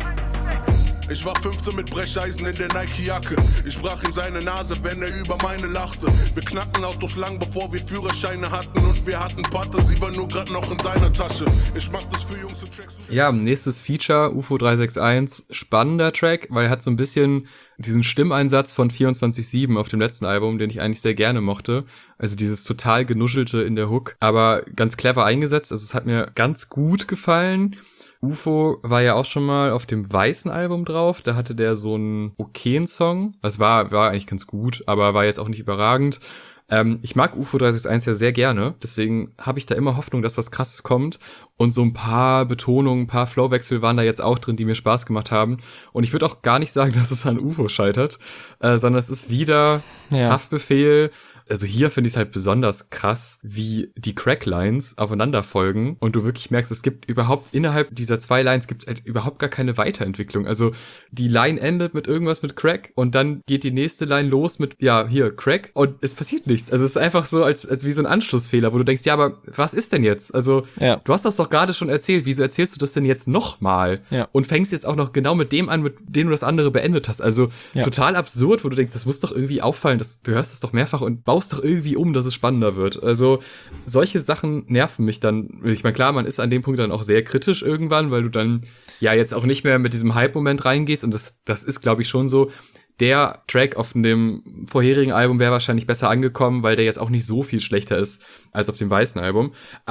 Ich war 15 mit Brecheisen in der Nike-Jacke. Ich brach in seine Nase, wenn er über meine lachte. Wir knacken Autos lang, bevor wir Führerscheine hatten. Und wir hatten Patte, sie war nur grad noch in deiner Tasche. Ich mach das für Jungs und Tracks. Ja, nächstes Feature, UFO 361. Spannender Track, weil er hat so ein bisschen diesen Stimmeinsatz von 24/7 auf dem letzten Album, den ich eigentlich sehr gerne mochte. Also dieses total genuschelte in der Hook. Aber ganz clever eingesetzt. Also es hat mir ganz gut gefallen. UFO war ja auch schon mal auf dem weißen Album drauf, da hatte der so einen okayen Song, das war eigentlich ganz gut, aber war jetzt auch nicht überragend. Ich mag UFO 361 ja sehr gerne, deswegen habe ich da immer Hoffnung, dass was Krasses kommt und so ein paar Betonungen, ein paar Flowwechsel waren da jetzt auch drin, die mir Spaß gemacht haben und ich würde auch gar nicht sagen, dass es an UFO scheitert, sondern es ist wieder Haftbefehl. Also hier finde ich es halt besonders krass, wie die Crack-Lines aufeinander folgen und du wirklich merkst, es gibt überhaupt innerhalb dieser zwei Lines gibt es halt überhaupt gar keine Weiterentwicklung. Also die Line endet mit irgendwas mit Crack und dann geht die nächste Line los mit, ja, hier, Crack und es passiert nichts. Also es ist einfach so als wie so ein Anschlussfehler, wo du denkst, ja, aber was ist denn jetzt? Also du hast das doch gerade schon erzählt, wieso erzählst du das denn jetzt nochmal? Ja. Und fängst jetzt auch noch genau mit dem an, mit dem du das andere beendet hast. Also total absurd, wo du denkst, das muss doch irgendwie auffallen, du hörst es doch mehrfach und baust doch irgendwie dass es spannender wird. Also solche Sachen nerven mich dann. Ich meine, klar, man ist an dem Punkt dann auch sehr kritisch irgendwann, weil du dann ja jetzt auch nicht mehr mit diesem Hype-Moment reingehst und das ist, glaube ich, schon so. Der Track auf dem vorherigen Album wäre wahrscheinlich besser angekommen, weil der jetzt auch nicht so viel schlechter ist als auf dem weißen Album.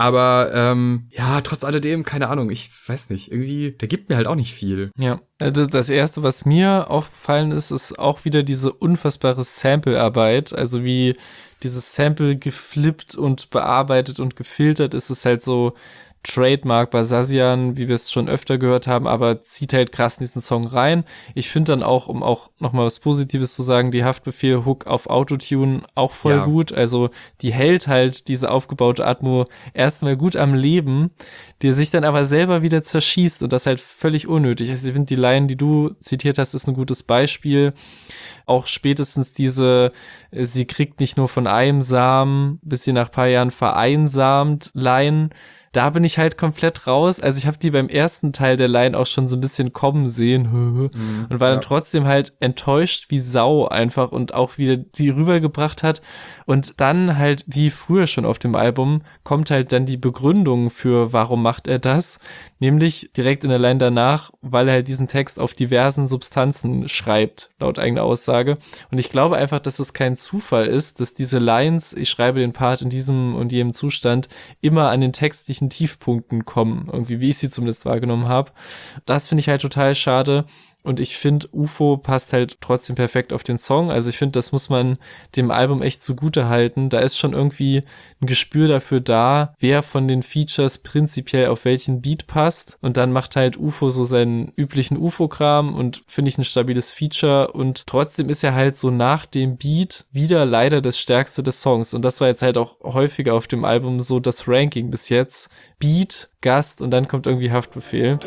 Aber ja, trotz alledem, keine Ahnung, ich weiß nicht, irgendwie, der gibt mir halt auch nicht viel. Ja, also das Erste, was mir aufgefallen ist, ist auch wieder diese unfassbare Sample-Arbeit. Also wie dieses Sample geflippt und bearbeitet und gefiltert ist, es halt so Trademark Basazian, wie wir es schon öfter gehört haben, aber zieht halt krass in diesen Song rein. Ich finde dann auch, um auch nochmal was Positives zu sagen, die Haftbefehl-Hook auf Autotune auch voll gut. Also die hält halt diese aufgebaute Atmo erstmal gut am Leben, die sich dann aber selber wieder zerschießt und das halt völlig unnötig. Also ich finde, die Line, die du zitiert hast, ist ein gutes Beispiel. Auch spätestens diese, sie kriegt nicht nur von einem Samen, bis sie nach ein paar Jahren vereinsamt, Line, da bin ich halt komplett raus. Also ich habe die beim ersten Teil der Line auch schon so ein bisschen kommen sehen und war dann trotzdem halt enttäuscht wie Sau einfach und auch wieder die rübergebracht hat. Und dann halt, wie früher schon auf dem Album, kommt halt dann die Begründung für, warum macht er das. Nämlich direkt in der Line danach, weil er halt diesen Text auf diversen Substanzen schreibt, laut eigener Aussage. Und ich glaube einfach, dass es kein Zufall ist, dass diese Lines, ich schreibe den Part in diesem und jenem Zustand, immer an den textlichen Tiefpunkten kommen. Irgendwie, wie ich sie zumindest wahrgenommen habe. Das finde ich halt total schade. Und ich finde, UFO passt halt trotzdem perfekt auf den Song. Also ich finde, das muss man dem Album echt zugute halten. Da ist schon irgendwie ein Gespür dafür da, wer von den Features prinzipiell auf welchen Beat passt. Und dann macht halt UFO so seinen üblichen UFO-Kram und finde ich ein stabiles Feature. Und trotzdem ist er halt so nach dem Beat wieder leider das Stärkste des Songs. Und das war jetzt halt auch häufiger auf dem Album so das Ranking bis jetzt. Beat, Gast und dann kommt irgendwie Haftbefehl.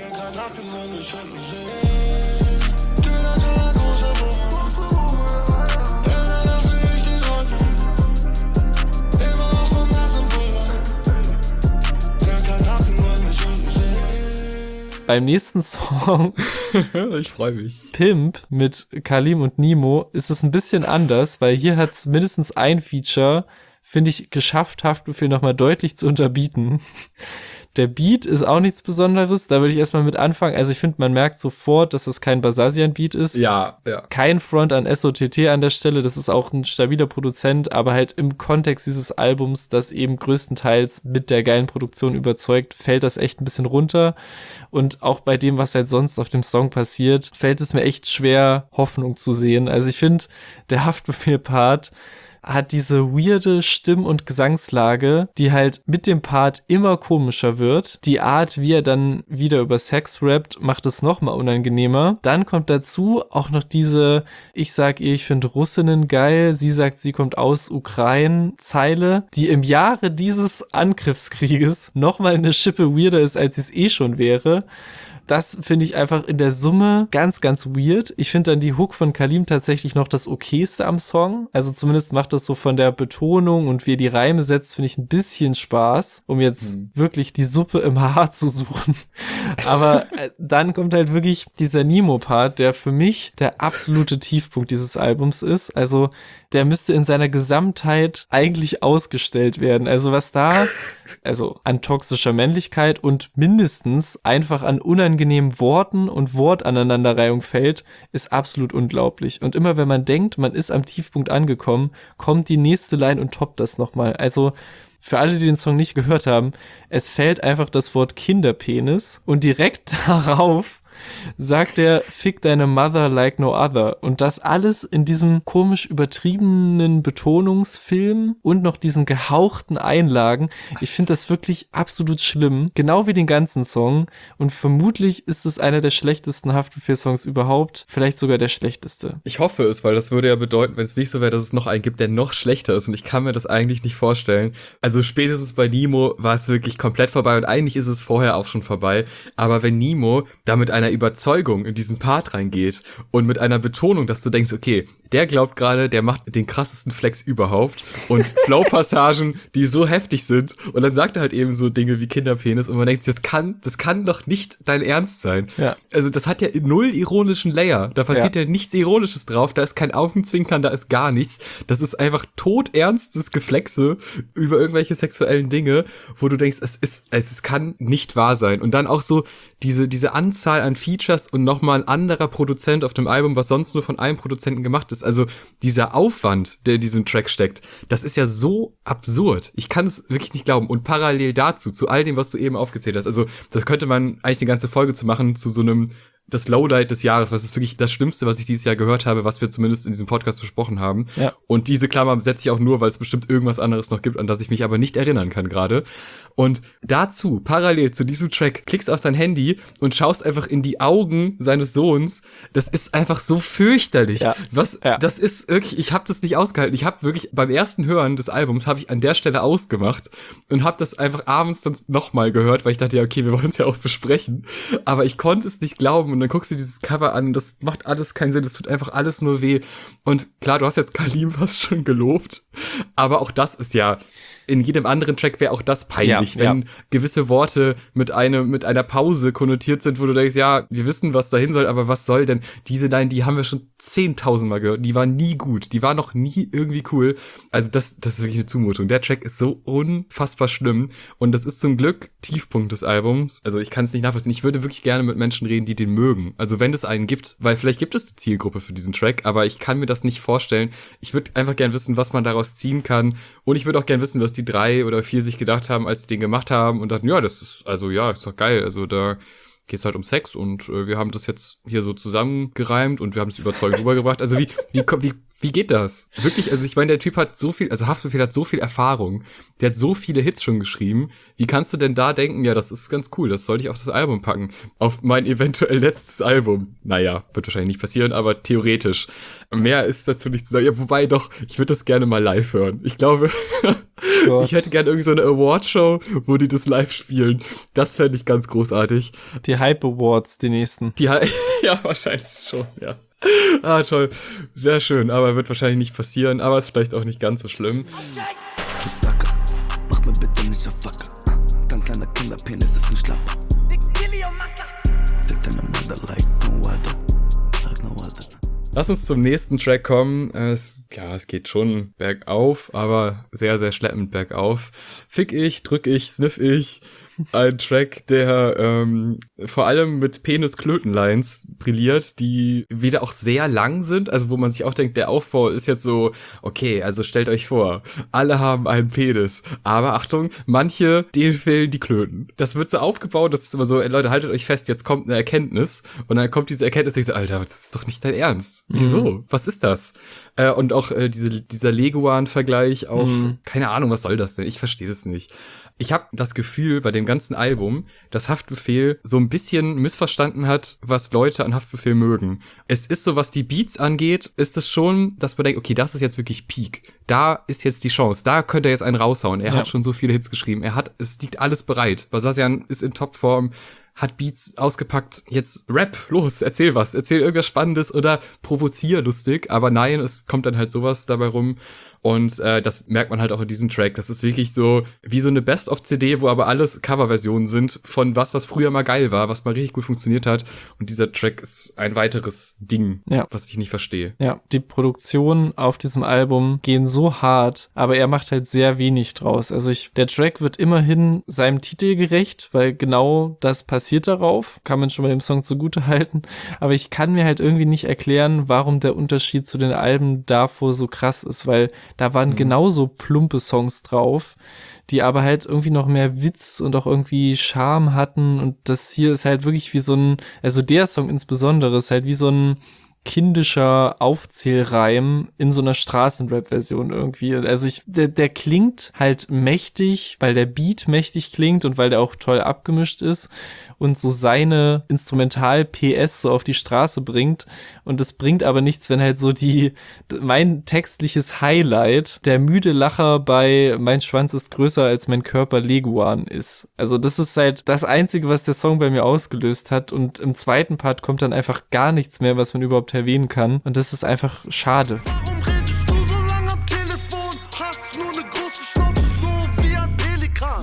Beim nächsten Song, ich freue mich, Pimp mit Kalim und Nemo, ist es ein bisschen anders, weil hier hat es mindestens ein Feature, finde ich, geschafft, Haftbefehl nochmal deutlich zu unterbieten. Der Beat ist auch nichts Besonderes, da würde ich erstmal mit anfangen. Also ich finde, man merkt sofort, dass es kein Basazian-Beat ist. Ja. Kein Front an SOTT an der Stelle, das ist auch ein stabiler Produzent, aber halt im Kontext dieses Albums, das eben größtenteils mit der geilen Produktion überzeugt, fällt das echt ein bisschen runter. Und auch bei dem, was halt sonst auf dem Song passiert, fällt es mir echt schwer, Hoffnung zu sehen. Also ich finde, der Haftbefehl-Part hat diese weirde Stimm- und Gesangslage, die halt mit dem Part immer komischer wird. Die Art, wie er dann wieder über Sex rappt, macht es nochmal unangenehmer. Dann kommt dazu auch noch diese, ich sag ihr, ich finde Russinnen geil, sie sagt, sie kommt aus Ukraine Zeile, die im Jahre dieses Angriffskrieges nochmal eine Schippe weirder ist, als sie es eh schon wäre. Das finde ich einfach in der Summe ganz, ganz weird. Ich finde dann die Hook von Kalim tatsächlich noch das okayste am Song. Also zumindest macht das so von der Betonung und wie er die Reime setzt, finde ich ein bisschen Spaß, um jetzt wirklich die Suppe im Haar zu suchen. Aber dann kommt halt wirklich dieser Nemo-Part, der für mich der absolute Tiefpunkt dieses Albums ist. Also der müsste in seiner Gesamtheit eigentlich ausgestellt werden. Also was da, also an toxischer Männlichkeit und mindestens einfach an unangenehmen Worten und Wortaneinanderreihung fällt, ist absolut unglaublich. Und immer wenn man denkt, man ist am Tiefpunkt angekommen, kommt die nächste Line und toppt das nochmal. Also für alle, die den Song nicht gehört haben, es fällt einfach das Wort Kinderpenis und direkt darauf sagt er, fick deine Mother like no other. Und das alles in diesem komisch übertriebenen Betonungsfilm und noch diesen gehauchten Einlagen. Ich finde das wirklich absolut schlimm. Genau wie den ganzen Song. Und vermutlich ist es einer der schlechtesten Haftbefehl-Songs überhaupt. Vielleicht sogar der schlechteste. Ich hoffe es, weil das würde ja bedeuten, wenn es nicht so wäre, dass es noch einen gibt, der noch schlechter ist. Und ich kann mir das eigentlich nicht vorstellen. Also spätestens bei Nemo war es wirklich komplett vorbei. Und eigentlich ist es vorher auch schon vorbei. Aber wenn Nemo da mit einer Überzeugung in diesen Part reingeht und mit einer Betonung, dass du denkst, okay, der glaubt gerade, der macht den krassesten Flex überhaupt und Flow-Passagen, die so heftig sind und dann sagt er halt eben so Dinge wie Kinderpenis und man denkt sich, das kann doch nicht dein Ernst sein. Ja. Also das hat ja null ironischen Layer, da passiert ja nichts Ironisches drauf, da ist kein Augenzwinkern, da ist gar nichts, das ist einfach todernstes Geflexe über irgendwelche sexuellen Dinge, wo du denkst, es kann nicht wahr sein und dann auch so diese Anzahl an Features und nochmal ein anderer Produzent auf dem Album, was sonst nur von einem Produzenten gemacht ist. Also dieser Aufwand, der in diesem Track steckt, das ist ja so absurd. Ich kann es wirklich nicht glauben. Und parallel dazu, zu all dem, was du eben aufgezählt hast, also das könnte man eigentlich eine ganze Folge zu machen, zu so einem das Lowlight des Jahres, was ist wirklich das Schlimmste, was ich dieses Jahr gehört habe, was wir zumindest in diesem Podcast besprochen haben. Ja. Und diese Klammer setze ich auch nur, weil es bestimmt irgendwas anderes noch gibt, an das ich mich aber nicht erinnern kann gerade. Und dazu, parallel zu diesem Track, klickst auf dein Handy und schaust einfach in die Augen seines Sohns. Das ist einfach so fürchterlich. Ja. Das ist wirklich, ich habe das nicht ausgehalten. Ich habe wirklich beim ersten Hören des Albums habe ich an der Stelle ausgemacht und habe das einfach abends dann nochmal gehört, weil ich dachte, ja, okay, wir wollen es ja auch besprechen. Aber ich konnte es nicht glauben und dann guckst du dieses Cover an und das macht alles keinen Sinn. Das tut einfach alles nur weh. Und klar, du hast jetzt Kalim fast schon gelobt, aber auch das ist ja, in jedem anderen Track wäre auch das peinlich, wenn gewisse Worte mit einer Pause konnotiert sind, wo du denkst, ja, wir wissen, was dahin soll, aber was soll denn? Diese Line, die haben wir schon 10.000 Mal gehört, die war nie gut, die war noch nie irgendwie cool. Also das ist wirklich eine Zumutung. Der Track ist so unfassbar schlimm und das ist zum Glück Tiefpunkt des Albums. Also ich kann es nicht nachvollziehen. Ich würde wirklich gerne mit Menschen reden, die den mögen. Also wenn es einen gibt, weil vielleicht gibt es eine Zielgruppe für diesen Track, aber ich kann mir das nicht vorstellen. Ich würde einfach gern wissen, was man daraus ziehen kann und ich würde auch gern wissen, was die 3 oder 4 sich gedacht haben, als sie den gemacht haben und dachten, ja, das ist, also ja, ist doch geil. Also da geht's halt um Sex und wir haben das jetzt hier so zusammengereimt und wir haben es überzeugend rübergebracht. Also wie geht das? Wirklich, also ich meine, der Typ hat so viel, also Haftbefehl hat so viel Erfahrung, der hat so viele Hits schon geschrieben. Wie kannst du denn da denken, ja, das ist ganz cool, das sollte ich auf das Album packen, auf mein eventuell letztes Album? Naja, wird wahrscheinlich nicht passieren, aber theoretisch. Mehr ist dazu nicht zu sagen. Ja, wobei doch, ich würde das gerne mal live hören. Ich glaube, ich hätte gerne irgendwie so eine Awardshow, wo die das live spielen. Das fände ich ganz großartig. Die Hype Awards, die nächsten. Ja, wahrscheinlich schon, ja. Ah, toll. Sehr schön, aber wird wahrscheinlich nicht passieren, aber ist vielleicht auch nicht ganz so schlimm. Du Sacker, mach mir bitte nicht so Fucker. Dein kleiner Kinderpenis ist ein Schlapper. Fick deine Mother like no other. Lass uns zum nächsten Track kommen. Es geht schon bergauf, aber sehr, sehr schleppend bergauf. Fick ich, drück ich, sniff ich. Ein Track, der vor allem mit Penis-Klöten-Lines brilliert, die wieder auch sehr lang sind, also wo man sich auch denkt, der Aufbau ist jetzt so, okay, also stellt euch vor, alle haben einen Penis, aber Achtung, manche, denen fehlen die Klöten. Das wird so aufgebaut, das ist immer so, ey, Leute, haltet euch fest, jetzt kommt eine Erkenntnis und dann kommt diese Erkenntnis, ich so, Alter, das ist doch nicht dein Ernst. Wieso? Was ist das? Und auch dieser Leguan-Vergleich auch, keine Ahnung, was soll das denn? Ich verstehe das nicht. Ich habe das Gefühl bei dem ganzen Album, dass Haftbefehl so ein bisschen missverstanden hat, was Leute an Haftbefehl mögen. Es ist so, was die Beats angeht, ist es schon, dass man denkt, okay, das ist jetzt wirklich Peak. Da ist jetzt die Chance. Da könnte er jetzt einen raushauen. Er hat schon so viele Hits geschrieben. Es liegt alles bereit. Basasian ist in Topform, hat Beats ausgepackt, jetzt Rap, los, erzähl irgendwas Spannendes oder provozier lustig, aber nein, es kommt dann halt sowas dabei rum und das merkt man halt auch in diesem Track, das ist wirklich so wie so eine Best-of-CD, wo aber alles Coverversionen sind von was früher mal geil war, was mal richtig gut funktioniert hat und dieser Track ist ein weiteres Ding, was ich nicht verstehe. Ja, die Produktionen auf diesem Album gehen so hart, aber er macht halt sehr wenig draus, also der Track wird immerhin seinem Titel gerecht, weil genau das passiert darauf, kann man schon mal dem Song zugute halten, aber ich kann mir halt irgendwie nicht erklären, warum der Unterschied zu den Alben davor so krass ist, weil da waren genauso plumpe Songs drauf, die aber halt irgendwie noch mehr Witz und auch irgendwie Charme hatten und das hier ist halt wirklich wie so ein, also der Song insbesondere ist halt wie so ein kindischer Aufzählreim in so einer Straßenrap-Version irgendwie. Also der klingt halt mächtig, weil der Beat mächtig klingt und weil der auch toll abgemischt ist und so seine Instrumental-PS so auf die Straße bringt. Und das bringt aber nichts, wenn halt so mein textliches Highlight der müde Lacher bei Mein Schwanz ist größer als mein Körper Leguan ist. Also das ist halt das Einzige, was der Song bei mir ausgelöst hat. Und im zweiten Part kommt dann einfach gar nichts mehr, was man überhaupt erwähnen kann. Und das ist einfach schade. Warum redest du so lange am Telefon? Hast nur eine große Schnauze, so wie ein Pelikan.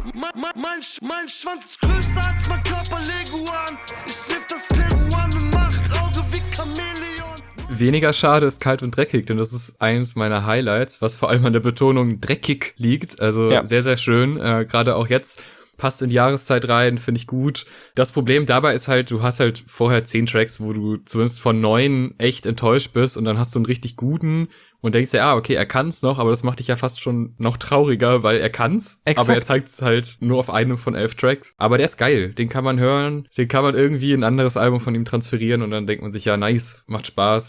Mein Schwanz ist größer als mein Körper Leguan. Ich sniff das Peruan und mach Auge wie Chamäleon. Weniger schade ist Kalt und Dreckig, denn das ist eines meiner Highlights, was vor allem an der Betonung dreckig liegt. Also sehr, sehr schön. Gerade auch jetzt passt in die Jahreszeit rein, finde ich gut. Das Problem dabei ist halt, du hast halt vorher 10 Tracks, wo du zumindest von 9 echt enttäuscht bist und dann hast du einen richtig guten und denkst ja, okay, er kann's noch, aber das macht dich ja fast schon noch trauriger, weil er kann's. Exakt. Aber er zeigt es halt nur auf einem von 11 Tracks. Aber der ist geil, den kann man hören, den kann man irgendwie in ein anderes Album von ihm transferieren und dann denkt man sich, ja, nice, macht Spaß.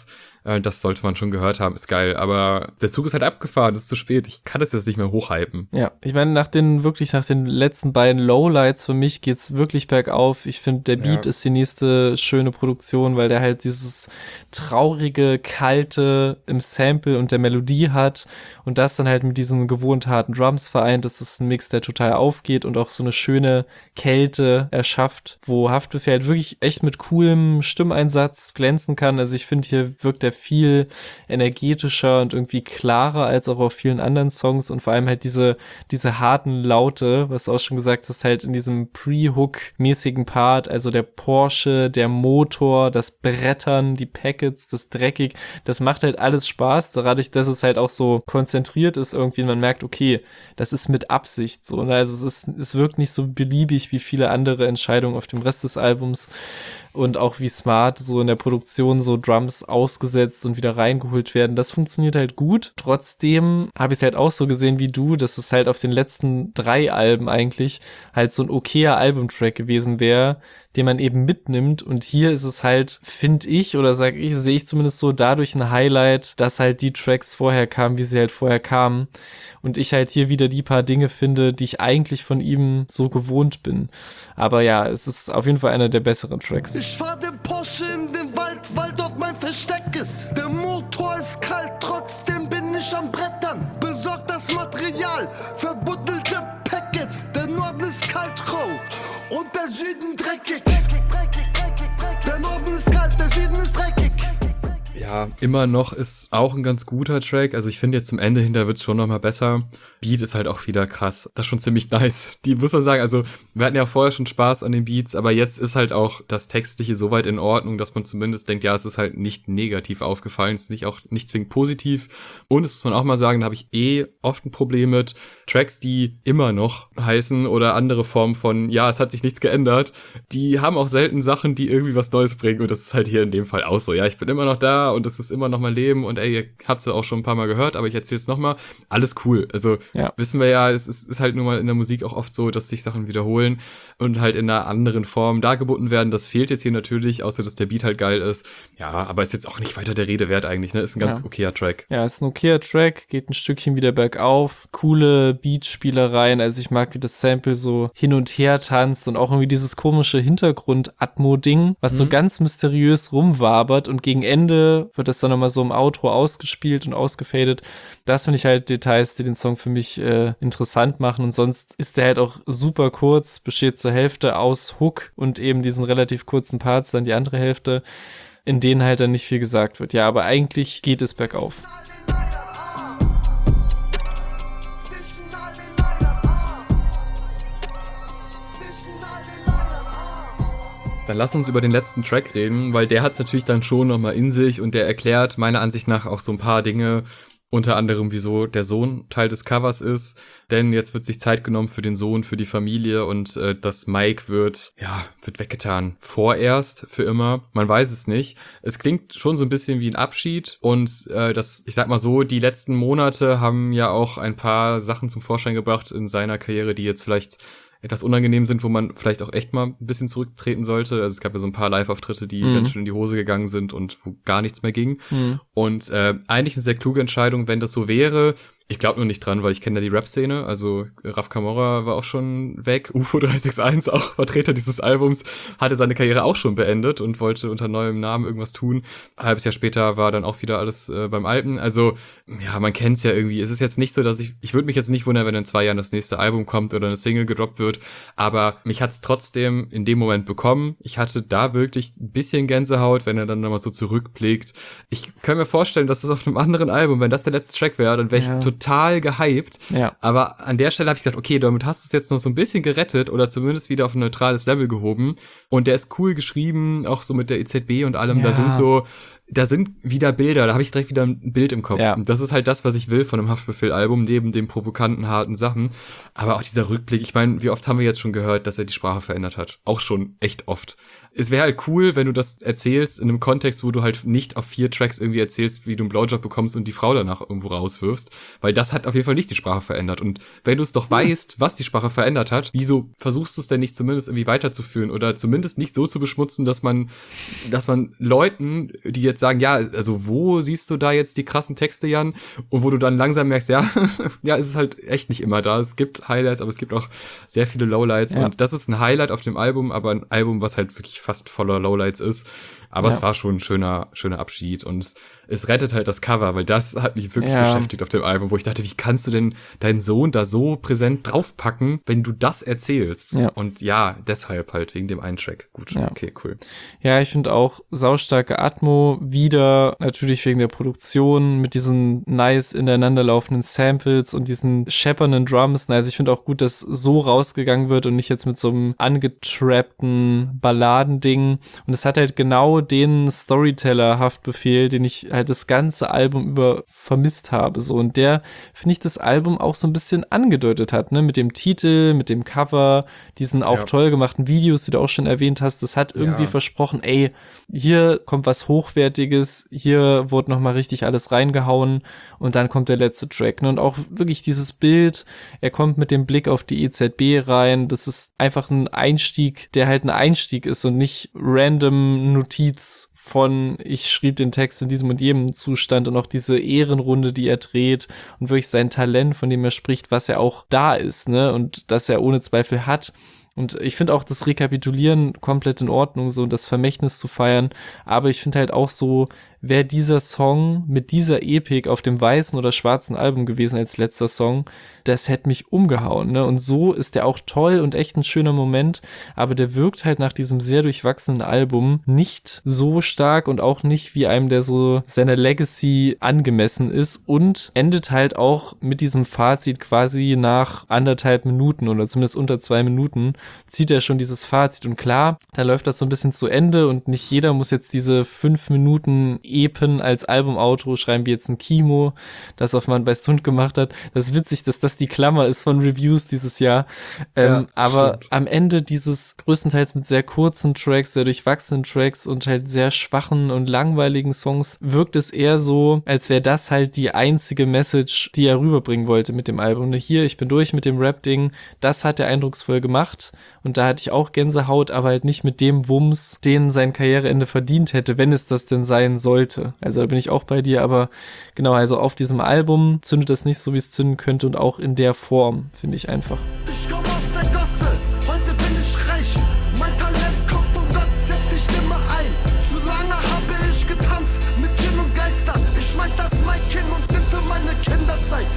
Das sollte man schon gehört haben, ist geil. Aber der Zug ist halt abgefahren, es ist zu spät. Ich kann das jetzt nicht mehr hochhypen. Ja, ich meine, nach den letzten beiden Lowlights für mich geht's wirklich bergauf. Ich finde, der Beat ist die nächste schöne Produktion, weil der halt dieses traurige, kalte im Sample und der Melodie hat und das dann halt mit diesen gewohnt harten Drums vereint. Das ist ein Mix, der total aufgeht und auch so eine schöne Kälte erschafft, wo Haftbefehl halt wirklich echt mit coolem Stimmeinsatz glänzen kann. Also ich finde, hier wirkt er viel energetischer und irgendwie klarer als auch auf vielen anderen Songs und vor allem halt diese harten Laute, was du auch schon gesagt hast, halt in diesem Pre-Hook-mäßigen Part, also der Porsche, der Motor, das Brettern, die Packets, das Dreckig, das macht halt alles Spaß, dadurch, dass es halt auch so konzentriert ist irgendwie und man merkt, okay, das ist mit Absicht so, ne? Also es wirkt nicht so beliebig wie viele andere Entscheidungen auf dem Rest des Albums und auch wie smart so in der Produktion so Drums ausgesetzt und wieder reingeholt werden. Das funktioniert halt gut. Trotzdem habe ich es halt auch so gesehen wie du, dass es halt auf den letzten 3 Alben eigentlich halt so ein okayer Albumtrack gewesen wäre, den man eben mitnimmt. Und hier ist es halt, finde ich, oder sage ich, sehe ich zumindest so dadurch ein Highlight, dass halt die Tracks vorher kamen, wie sie halt vorher kamen. Und ich halt hier wieder die paar Dinge finde, die ich eigentlich von ihm so gewohnt bin. Aber ja, es ist auf jeden Fall einer der besseren Tracks. Ich fahr den Porsche in den Wald, weil dort mein Versteck ist. Der Motor ist kalt, trotzdem bin ich am Brettern. Besorgt das Material, verbuddelte Packets. Der Norden ist kalt, roh, und der Süden dreckig. Der Norden ist kalt, der Süden ist dreckig. Ja, immer noch ist auch ein ganz guter Track. Also ich finde jetzt zum Ende hinter wird's schon nochmal besser. Beat ist halt auch wieder krass. Das ist schon ziemlich nice. Die muss man sagen, also wir hatten ja vorher schon Spaß an den Beats, aber jetzt ist halt auch das Textliche soweit in Ordnung, dass man zumindest denkt, ja, es ist halt nicht negativ aufgefallen, es ist nicht zwingend positiv. Und das muss man auch mal sagen, da habe ich oft ein Problem mit Tracks, die immer noch heißen oder andere Formen von, ja, es hat sich nichts geändert. Die haben auch selten Sachen, die irgendwie was Neues bringen und das ist halt hier in dem Fall auch so. Ja, ich bin immer noch da und das ist immer noch mein Leben und ey, ihr habt's ja auch schon ein paar Mal gehört, aber ich erzähl's nochmal. Alles cool. Also wissen wir ja, es ist halt nun mal in der Musik auch oft so, dass sich Sachen wiederholen und halt in einer anderen Form dargeboten werden. Das fehlt jetzt hier natürlich, außer dass der Beat halt geil ist. Ja, aber ist jetzt auch nicht weiter der Rede wert eigentlich, ne? Ist ein ganz okayer Track. Ja, ist ein okayer Track, geht ein Stückchen wieder bergauf. Coole Beatspielereien, also ich mag, wie das Sample so hin und her tanzt und auch irgendwie dieses komische Hintergrund-Atmo-Ding, was so ganz mysteriös rumwabert und gegen Ende wird das dann nochmal so im Outro ausgespielt und ausgefadet. Das finde ich halt Details, die den Song für mich interessant machen und sonst ist der halt auch super kurz, besteht zur Hälfte aus Hook und eben diesen relativ kurzen Parts, dann die andere Hälfte, in denen halt dann nicht viel gesagt wird. Ja, aber eigentlich geht es bergauf. Dann lass uns über den letzten Track reden, weil der hat's natürlich dann schon nochmal in sich und der erklärt meiner Ansicht nach auch so ein paar Dinge, unter anderem, wieso der Sohn Teil des Covers ist, denn jetzt wird sich Zeit genommen für den Sohn, für die Familie und das Mike wird weggetan. Vorerst, für immer, man weiß es nicht. Es klingt schon so ein bisschen wie ein Abschied und ich sag mal so, die letzten Monate haben ja auch ein paar Sachen zum Vorschein gebracht in seiner Karriere, die jetzt vielleicht etwas unangenehm sind, wo man vielleicht auch echt mal ein bisschen zurücktreten sollte. Also es gab ja so ein paar Live-Auftritte, die ganz schön in die Hose gegangen sind und wo gar nichts mehr ging. Und eigentlich eine sehr kluge Entscheidung, wenn das so wäre. Ich glaube nur nicht dran, weil ich kenne ja die Rap-Szene. Also Raf Camora war auch schon weg. UFO 361, auch Vertreter dieses Albums, hatte seine Karriere auch schon beendet und wollte unter neuem Namen irgendwas tun. Ein halbes Jahr später war dann auch wieder alles beim Alten. Also ja, man kennt's ja irgendwie. Es ist jetzt nicht so, dass ich würde mich jetzt nicht wundern, wenn in 2 Jahren das nächste Album kommt oder eine Single gedroppt wird. Aber mich hat's trotzdem in dem Moment bekommen. Ich hatte da wirklich ein bisschen Gänsehaut, wenn er dann nochmal so zurückblickt. Ich kann mir vorstellen, dass das auf einem anderen Album, wenn das der letzte Track wäre, dann wäre ich total gehypt. Ja. Aber an der Stelle habe ich gedacht, okay, damit hast du es jetzt noch so ein bisschen gerettet oder zumindest wieder auf ein neutrales Level gehoben. Und der ist cool geschrieben, auch so mit der EZB und allem. Ja. Da sind wieder Bilder, da habe ich direkt wieder ein Bild im Kopf. Ja. Und das ist halt das, was ich will von einem Haftbefehl-Album, neben den provokanten, harten Sachen. Aber auch dieser Rückblick, ich meine, wie oft haben wir jetzt schon gehört, dass er die Sprache verändert hat? Auch schon echt oft. Es wäre halt cool, wenn du das erzählst in einem Kontext, wo du halt nicht auf 4 Tracks irgendwie erzählst, wie du einen Blowjob bekommst und die Frau danach irgendwo rauswirfst, weil das hat auf jeden Fall nicht die Sprache verändert. Und wenn du es doch weißt, was die Sprache verändert hat, wieso versuchst du es denn nicht zumindest irgendwie weiterzuführen oder zumindest nicht so zu beschmutzen, dass man Leuten, die jetzt jetzt sagen, ja, also wo siehst du da jetzt die krassen Texte, Jan? Und wo du dann langsam merkst, ja, ja, es ist halt echt nicht immer da. Es gibt Highlights, aber es gibt auch sehr viele Lowlights. Ja. Und das ist ein Highlight auf dem Album, aber ein Album, was halt wirklich fast voller Lowlights ist. Aber es war schon ein schöner Abschied und es rettet halt das Cover, weil das hat mich wirklich beschäftigt auf dem Album, wo ich dachte, wie kannst du denn deinen Sohn da so präsent draufpacken, wenn du das erzählst? Ja. Und ja, deshalb halt, wegen dem einen Track. Gut, okay, cool. Ja, ich finde auch saustarke Atmo, wieder natürlich wegen der Produktion mit diesen nice ineinanderlaufenden Samples und diesen scheppernden Drums. Also ich finde auch gut, dass so rausgegangen wird und nicht jetzt mit so einem angetrappten Balladending. Und es hat halt genau den Storyteller-Haftbefehl, den ich halt das ganze Album über vermisst habe, so. Und der, finde ich, das Album auch so ein bisschen angedeutet hat, ne, mit dem Titel, mit dem Cover, diesen auch toll gemachten Videos, die du auch schon erwähnt hast. Das hat irgendwie versprochen, ey, hier kommt was Hochwertiges, hier wurde nochmal richtig alles reingehauen und dann kommt der letzte Track, ne? Und auch wirklich dieses Bild, er kommt mit dem Blick auf die EZB rein, das ist einfach ein Einstieg, der halt ein Einstieg ist und nicht random Notiz von, ich schrieb den Text in diesem und jenem Zustand und auch diese Ehrenrunde, die er dreht und wirklich sein Talent, von dem er spricht, was er auch da ist, ne, und das er ohne Zweifel hat. Und ich finde auch das Rekapitulieren komplett in Ordnung, so das Vermächtnis zu feiern, aber ich finde halt auch so, wäre dieser Song mit dieser Epik auf dem weißen oder schwarzen Album gewesen als letzter Song, das hätte mich umgehauen, ne? Und so ist der auch toll und echt ein schöner Moment, aber der wirkt halt nach diesem sehr durchwachsenen Album nicht so stark und auch nicht wie einem, der so seiner Legacy angemessen ist und endet halt auch mit diesem Fazit quasi nach 1,5 Minuten oder zumindest unter 2 Minuten zieht er schon dieses Fazit und klar, da läuft das so ein bisschen zu Ende und nicht jeder muss jetzt diese 5 Minuten Epen als Album-Outro schreiben, wie jetzt ein Kimo, das auf Mann bei Stund gemacht hat. Das ist witzig, dass das die Klammer ist von Reviews dieses Jahr. Aber stimmt. Am Ende dieses größtenteils mit sehr kurzen Tracks, sehr durchwachsenen Tracks und halt sehr schwachen und langweiligen Songs wirkt es eher so, als wäre das halt die einzige Message, die er rüberbringen wollte mit dem Album. Hier, ich bin durch mit dem Rap-Ding. Das hat er eindrucksvoll gemacht und da hatte ich auch Gänsehaut, aber halt nicht mit dem Wumms, den sein Karriereende verdient hätte, wenn es das denn sein sollte. Also da bin ich auch bei dir, aber genau, also auf diesem Album zündet das nicht so, wie es zünden könnte und auch in der Form, finde ich einfach. Ich komm aus der Gosse, heute bin ich reich. Mein Talent kommt von Gott, setz die Stimme ein. Zu lange habe ich getanzt mit Djinn und Geistern. Ich schmeiß das Mic hin und nimm für meine Kinderzeit.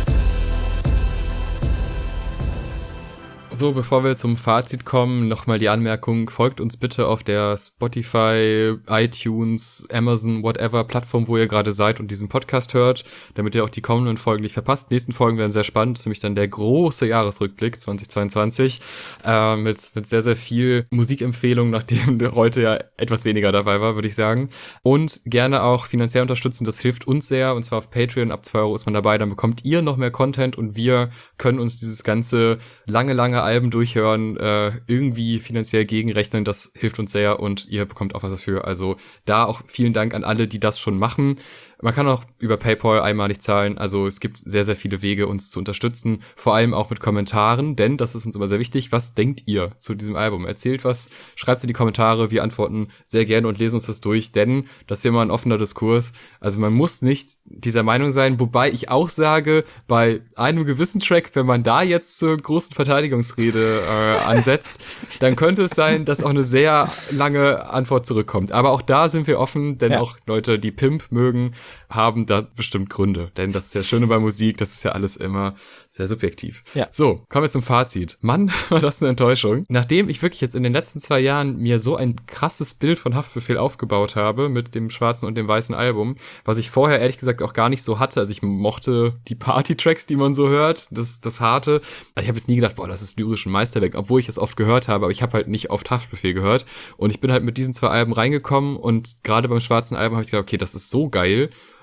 So, bevor wir zum Fazit kommen, nochmal die Anmerkung, folgt uns bitte auf der Spotify, iTunes, Amazon, whatever Plattform, wo ihr gerade seid und diesen Podcast hört, damit ihr auch die kommenden Folgen nicht verpasst. Die nächsten Folgen werden sehr spannend, das ist nämlich dann der große Jahresrückblick 2022 mit sehr, sehr viel Musikempfehlungen, nachdem heute ja etwas weniger dabei war, würde ich sagen. Und gerne auch finanziell unterstützen, das hilft uns sehr, und zwar auf Patreon, ab 2 € ist man dabei, dann bekommt ihr noch mehr Content und wir können uns dieses ganze lange Alben durchhören, irgendwie finanziell gegenrechnen, das hilft uns sehr und ihr bekommt auch was dafür. Also da auch vielen Dank an alle, die das schon machen. Man kann auch über PayPal einmalig zahlen, also es gibt sehr, sehr viele Wege, uns zu unterstützen, vor allem auch mit Kommentaren, denn das ist uns immer sehr wichtig. Was denkt ihr zu diesem Album? Erzählt was, schreibt in die Kommentare, wir antworten sehr gerne und lesen uns das durch, denn das ist ja immer ein offener Diskurs. Also man muss nicht dieser Meinung sein, wobei ich auch sage, bei einem gewissen Track, wenn man da jetzt zur großen Verteidigungsrede ansetzt, dann könnte es sein, dass auch eine sehr lange Antwort zurückkommt. Aber auch da sind wir offen, denn auch Leute, die Pimp mögen, haben da bestimmt Gründe. Denn das ist ja Schöne bei Musik, das ist ja alles immer sehr subjektiv. Ja. So, kommen wir zum Fazit. Mann, war das eine Enttäuschung. Nachdem ich wirklich jetzt in den letzten 2 Jahren mir so ein krasses Bild von Haftbefehl aufgebaut habe, mit dem schwarzen und dem weißen Album, was ich vorher ehrlich gesagt auch gar nicht so hatte. Also ich mochte die Party-Tracks, die man so hört, das Harte. Also ich habe jetzt nie gedacht, boah, das ist lyrisch ein Meisterwerk, obwohl ich es oft gehört habe, aber ich habe halt nicht oft Haftbefehl gehört. Und ich bin halt mit diesen 2 Alben reingekommen und gerade beim schwarzen Album habe ich gedacht, okay, das ist so geil.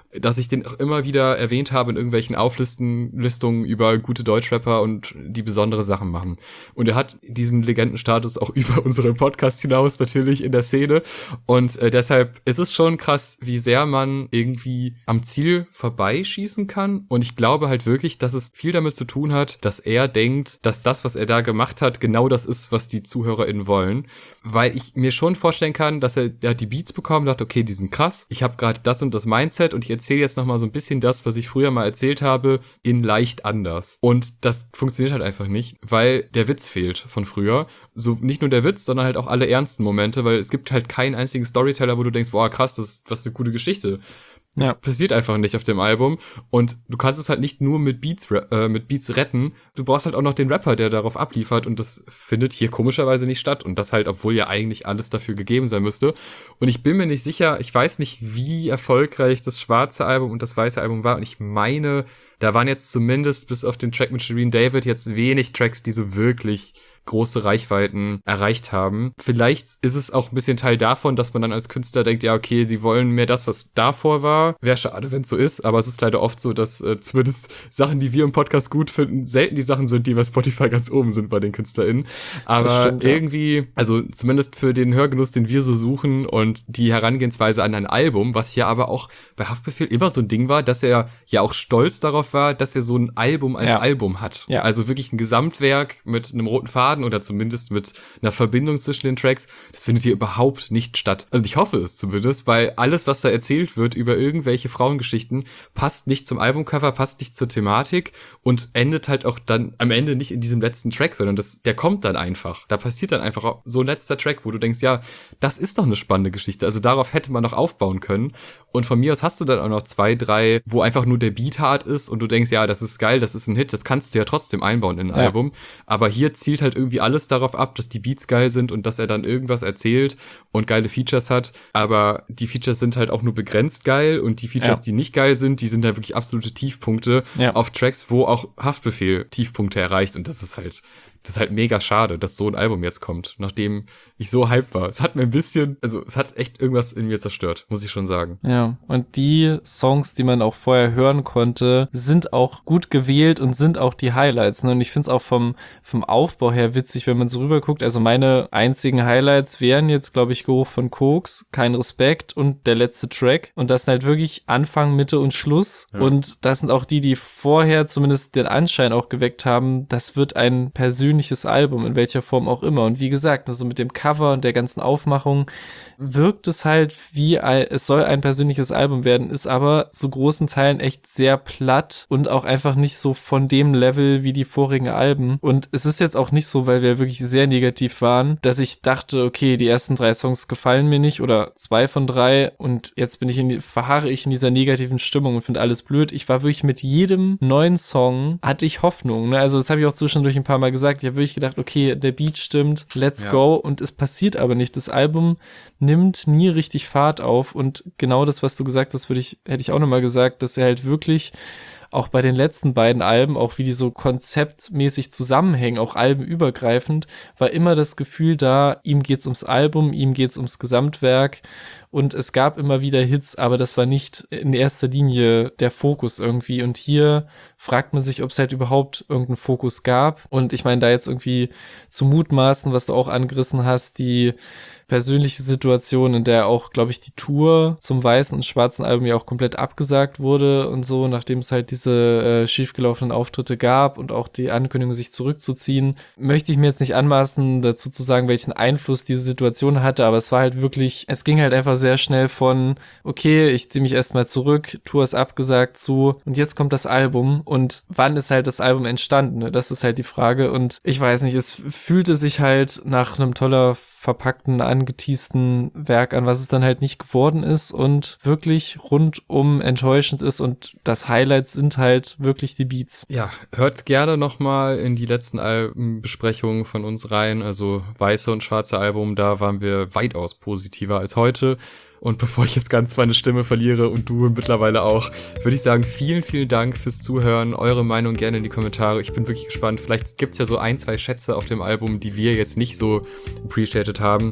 dass ich den auch immer wieder erwähnt habe in irgendwelchen Auflistungen über gute Deutschrapper und die besondere Sachen machen. Und er hat diesen Legendenstatus auch über unseren Podcast hinaus natürlich in der Szene. Und deshalb ist es schon krass, wie sehr man irgendwie am Ziel vorbeischießen kann. Und ich glaube halt wirklich, dass es viel damit zu tun hat, dass er denkt, dass das, was er da gemacht hat, genau das ist, was die ZuhörerInnen wollen. Weil ich mir schon vorstellen kann, dass er die Beats bekommen hat, okay, die sind krass. Ich habe gerade das und das Mindset und ich erzähle jetzt nochmal so ein bisschen das, was ich früher mal erzählt habe, in leicht anders. Und das funktioniert halt einfach nicht, weil der Witz fehlt von früher. So nicht nur der Witz, sondern halt auch alle ernsten Momente, weil es gibt halt keinen einzigen Storyteller, wo du denkst, boah, krass, was eine gute Geschichte. Ja. Passiert einfach nicht auf dem Album und du kannst es halt nicht nur mit Beats retten, du brauchst halt auch noch den Rapper, der darauf abliefert und das findet hier komischerweise nicht statt und das halt, obwohl ja eigentlich alles dafür gegeben sein müsste und ich bin mir nicht sicher, ich weiß nicht, wie erfolgreich das schwarze Album und das weiße Album war und ich meine, da waren jetzt zumindest bis auf den Track mit Shireen David jetzt wenig Tracks, die so wirklich große Reichweiten erreicht haben. Vielleicht ist es auch ein bisschen Teil davon, dass man dann als Künstler denkt, ja okay, sie wollen mehr das, was davor war. Wäre schade, wenn es so ist, aber es ist leider oft so, dass zumindest Sachen, die wir im Podcast gut finden, selten die Sachen sind, die bei Spotify ganz oben sind bei den KünstlerInnen. Aber stimmt, irgendwie, also zumindest für den Hörgenuss, den wir so suchen und die Herangehensweise an ein Album, was ja aber auch bei Haftbefehl immer so ein Ding war, dass er ja auch stolz darauf war, dass er so ein Album als Album hat. Ja. Also wirklich ein Gesamtwerk mit einem roten Faden oder zumindest mit einer Verbindung zwischen den Tracks, das findet hier überhaupt nicht statt. Also ich hoffe es zumindest, weil alles, was da erzählt wird über irgendwelche Frauengeschichten, passt nicht zum Albumcover, passt nicht zur Thematik und endet halt auch dann am Ende nicht in diesem letzten Track, sondern der kommt dann einfach. Da passiert dann einfach auch so ein letzter Track, wo du denkst, ja, das ist doch eine spannende Geschichte. Also darauf hätte man noch aufbauen können. Und von mir aus hast du dann auch noch 2, 3, wo einfach nur der Beat hart ist und du denkst, ja, das ist geil, das ist ein Hit, das kannst du ja trotzdem einbauen in ein Album. Aber hier zielt halt irgendwie alles darauf ab, dass die Beats geil sind und dass er dann irgendwas erzählt und geile Features hat. Aber die Features sind halt auch nur begrenzt geil und die Features, die nicht geil sind, die sind halt wirklich absolute Tiefpunkte auf Tracks, wo auch Haftbefehl Tiefpunkte erreicht. Und das ist halt mega schade, dass so ein Album jetzt kommt, nachdem ich so hyped war. Es hat mir ein bisschen, also es hat echt irgendwas in mir zerstört, muss ich schon sagen. Ja, und die Songs, die man auch vorher hören konnte, sind auch gut gewählt und sind auch die Highlights. Ne? Und ich finde es auch vom Aufbau her witzig, wenn man so rüber guckt. Also meine einzigen Highlights wären jetzt, glaube ich, Geruch von Koks, Kein Respekt und der letzte Track. Und das sind halt wirklich Anfang, Mitte und Schluss. Ja. Und das sind auch die vorher zumindest den Anschein auch geweckt haben, das wird ein persönliches Album, in welcher Form auch immer. Und wie gesagt, also mit dem Cover und der ganzen Aufmachung wirkt es halt wie es soll ein persönliches Album werden, ist aber zu großen Teilen echt sehr platt und auch einfach nicht so von dem Level wie die vorigen Alben. Und es ist jetzt auch nicht so, weil wir wirklich sehr negativ waren, dass ich dachte, okay, die ersten 3 Songs gefallen mir nicht oder 2 von 3 und jetzt verharre ich in dieser negativen Stimmung und finde alles blöd. Ich war wirklich mit jedem neuen Song hatte ich Hoffnung. Ne? Also das habe ich auch zwischendurch ein paar Mal gesagt. Ich habe wirklich gedacht, okay, der Beat stimmt, let's go. Und es passiert aber nicht. Das Album nimmt nie richtig Fahrt auf und genau das, was du gesagt hast, hätte ich auch nochmal gesagt, dass er halt wirklich auch bei den letzten beiden Alben, auch wie die so konzeptmäßig zusammenhängen, auch albenübergreifend, war immer das Gefühl da, ihm geht's ums Album, ihm geht's ums Gesamtwerk und es gab immer wieder Hits, aber das war nicht in erster Linie der Fokus irgendwie und hier fragt man sich, ob es halt überhaupt irgendeinen Fokus gab und ich meine, da jetzt irgendwie zu mutmaßen, was du auch angerissen hast, die persönliche Situation, in der auch, glaube ich, die Tour zum weißen und schwarzen Album ja auch komplett abgesagt wurde und so, nachdem es halt diese schiefgelaufenen Auftritte gab und auch die Ankündigung, sich zurückzuziehen, möchte ich mir jetzt nicht anmaßen, dazu zu sagen, welchen Einfluss diese Situation hatte, aber es war halt wirklich, es ging halt einfach sehr schnell von, okay, ich ziehe mich erstmal zurück, Tour ist abgesagt zu und jetzt kommt das Album und wann ist halt das Album entstanden? Ne? Das ist halt die Frage und ich weiß nicht, es fühlte sich halt nach einem verpackten, angeteasten Werk an, was es dann halt nicht geworden ist und wirklich rundum enttäuschend ist und das Highlight sind halt wirklich die Beats. Ja, hört gerne nochmal in die letzten Albenbesprechungen von uns rein, also weiße und schwarze Album, da waren wir weitaus positiver als heute. Und bevor ich jetzt ganz meine Stimme verliere und du mittlerweile auch, würde ich sagen, vielen, vielen Dank fürs Zuhören. Eure Meinung gerne in die Kommentare. Ich bin wirklich gespannt. Vielleicht gibt's ja so 1, 2 Schätze auf dem Album, die wir jetzt nicht so appreciated haben.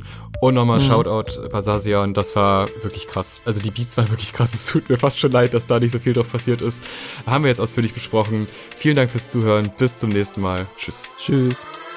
Und nochmal Shoutout Basazian, das war wirklich krass. Also die Beats waren wirklich krass. Es tut mir fast schon leid, dass da nicht so viel drauf passiert ist. Haben wir jetzt ausführlich besprochen. Vielen Dank fürs Zuhören. Bis zum nächsten Mal. Tschüss. Tschüss.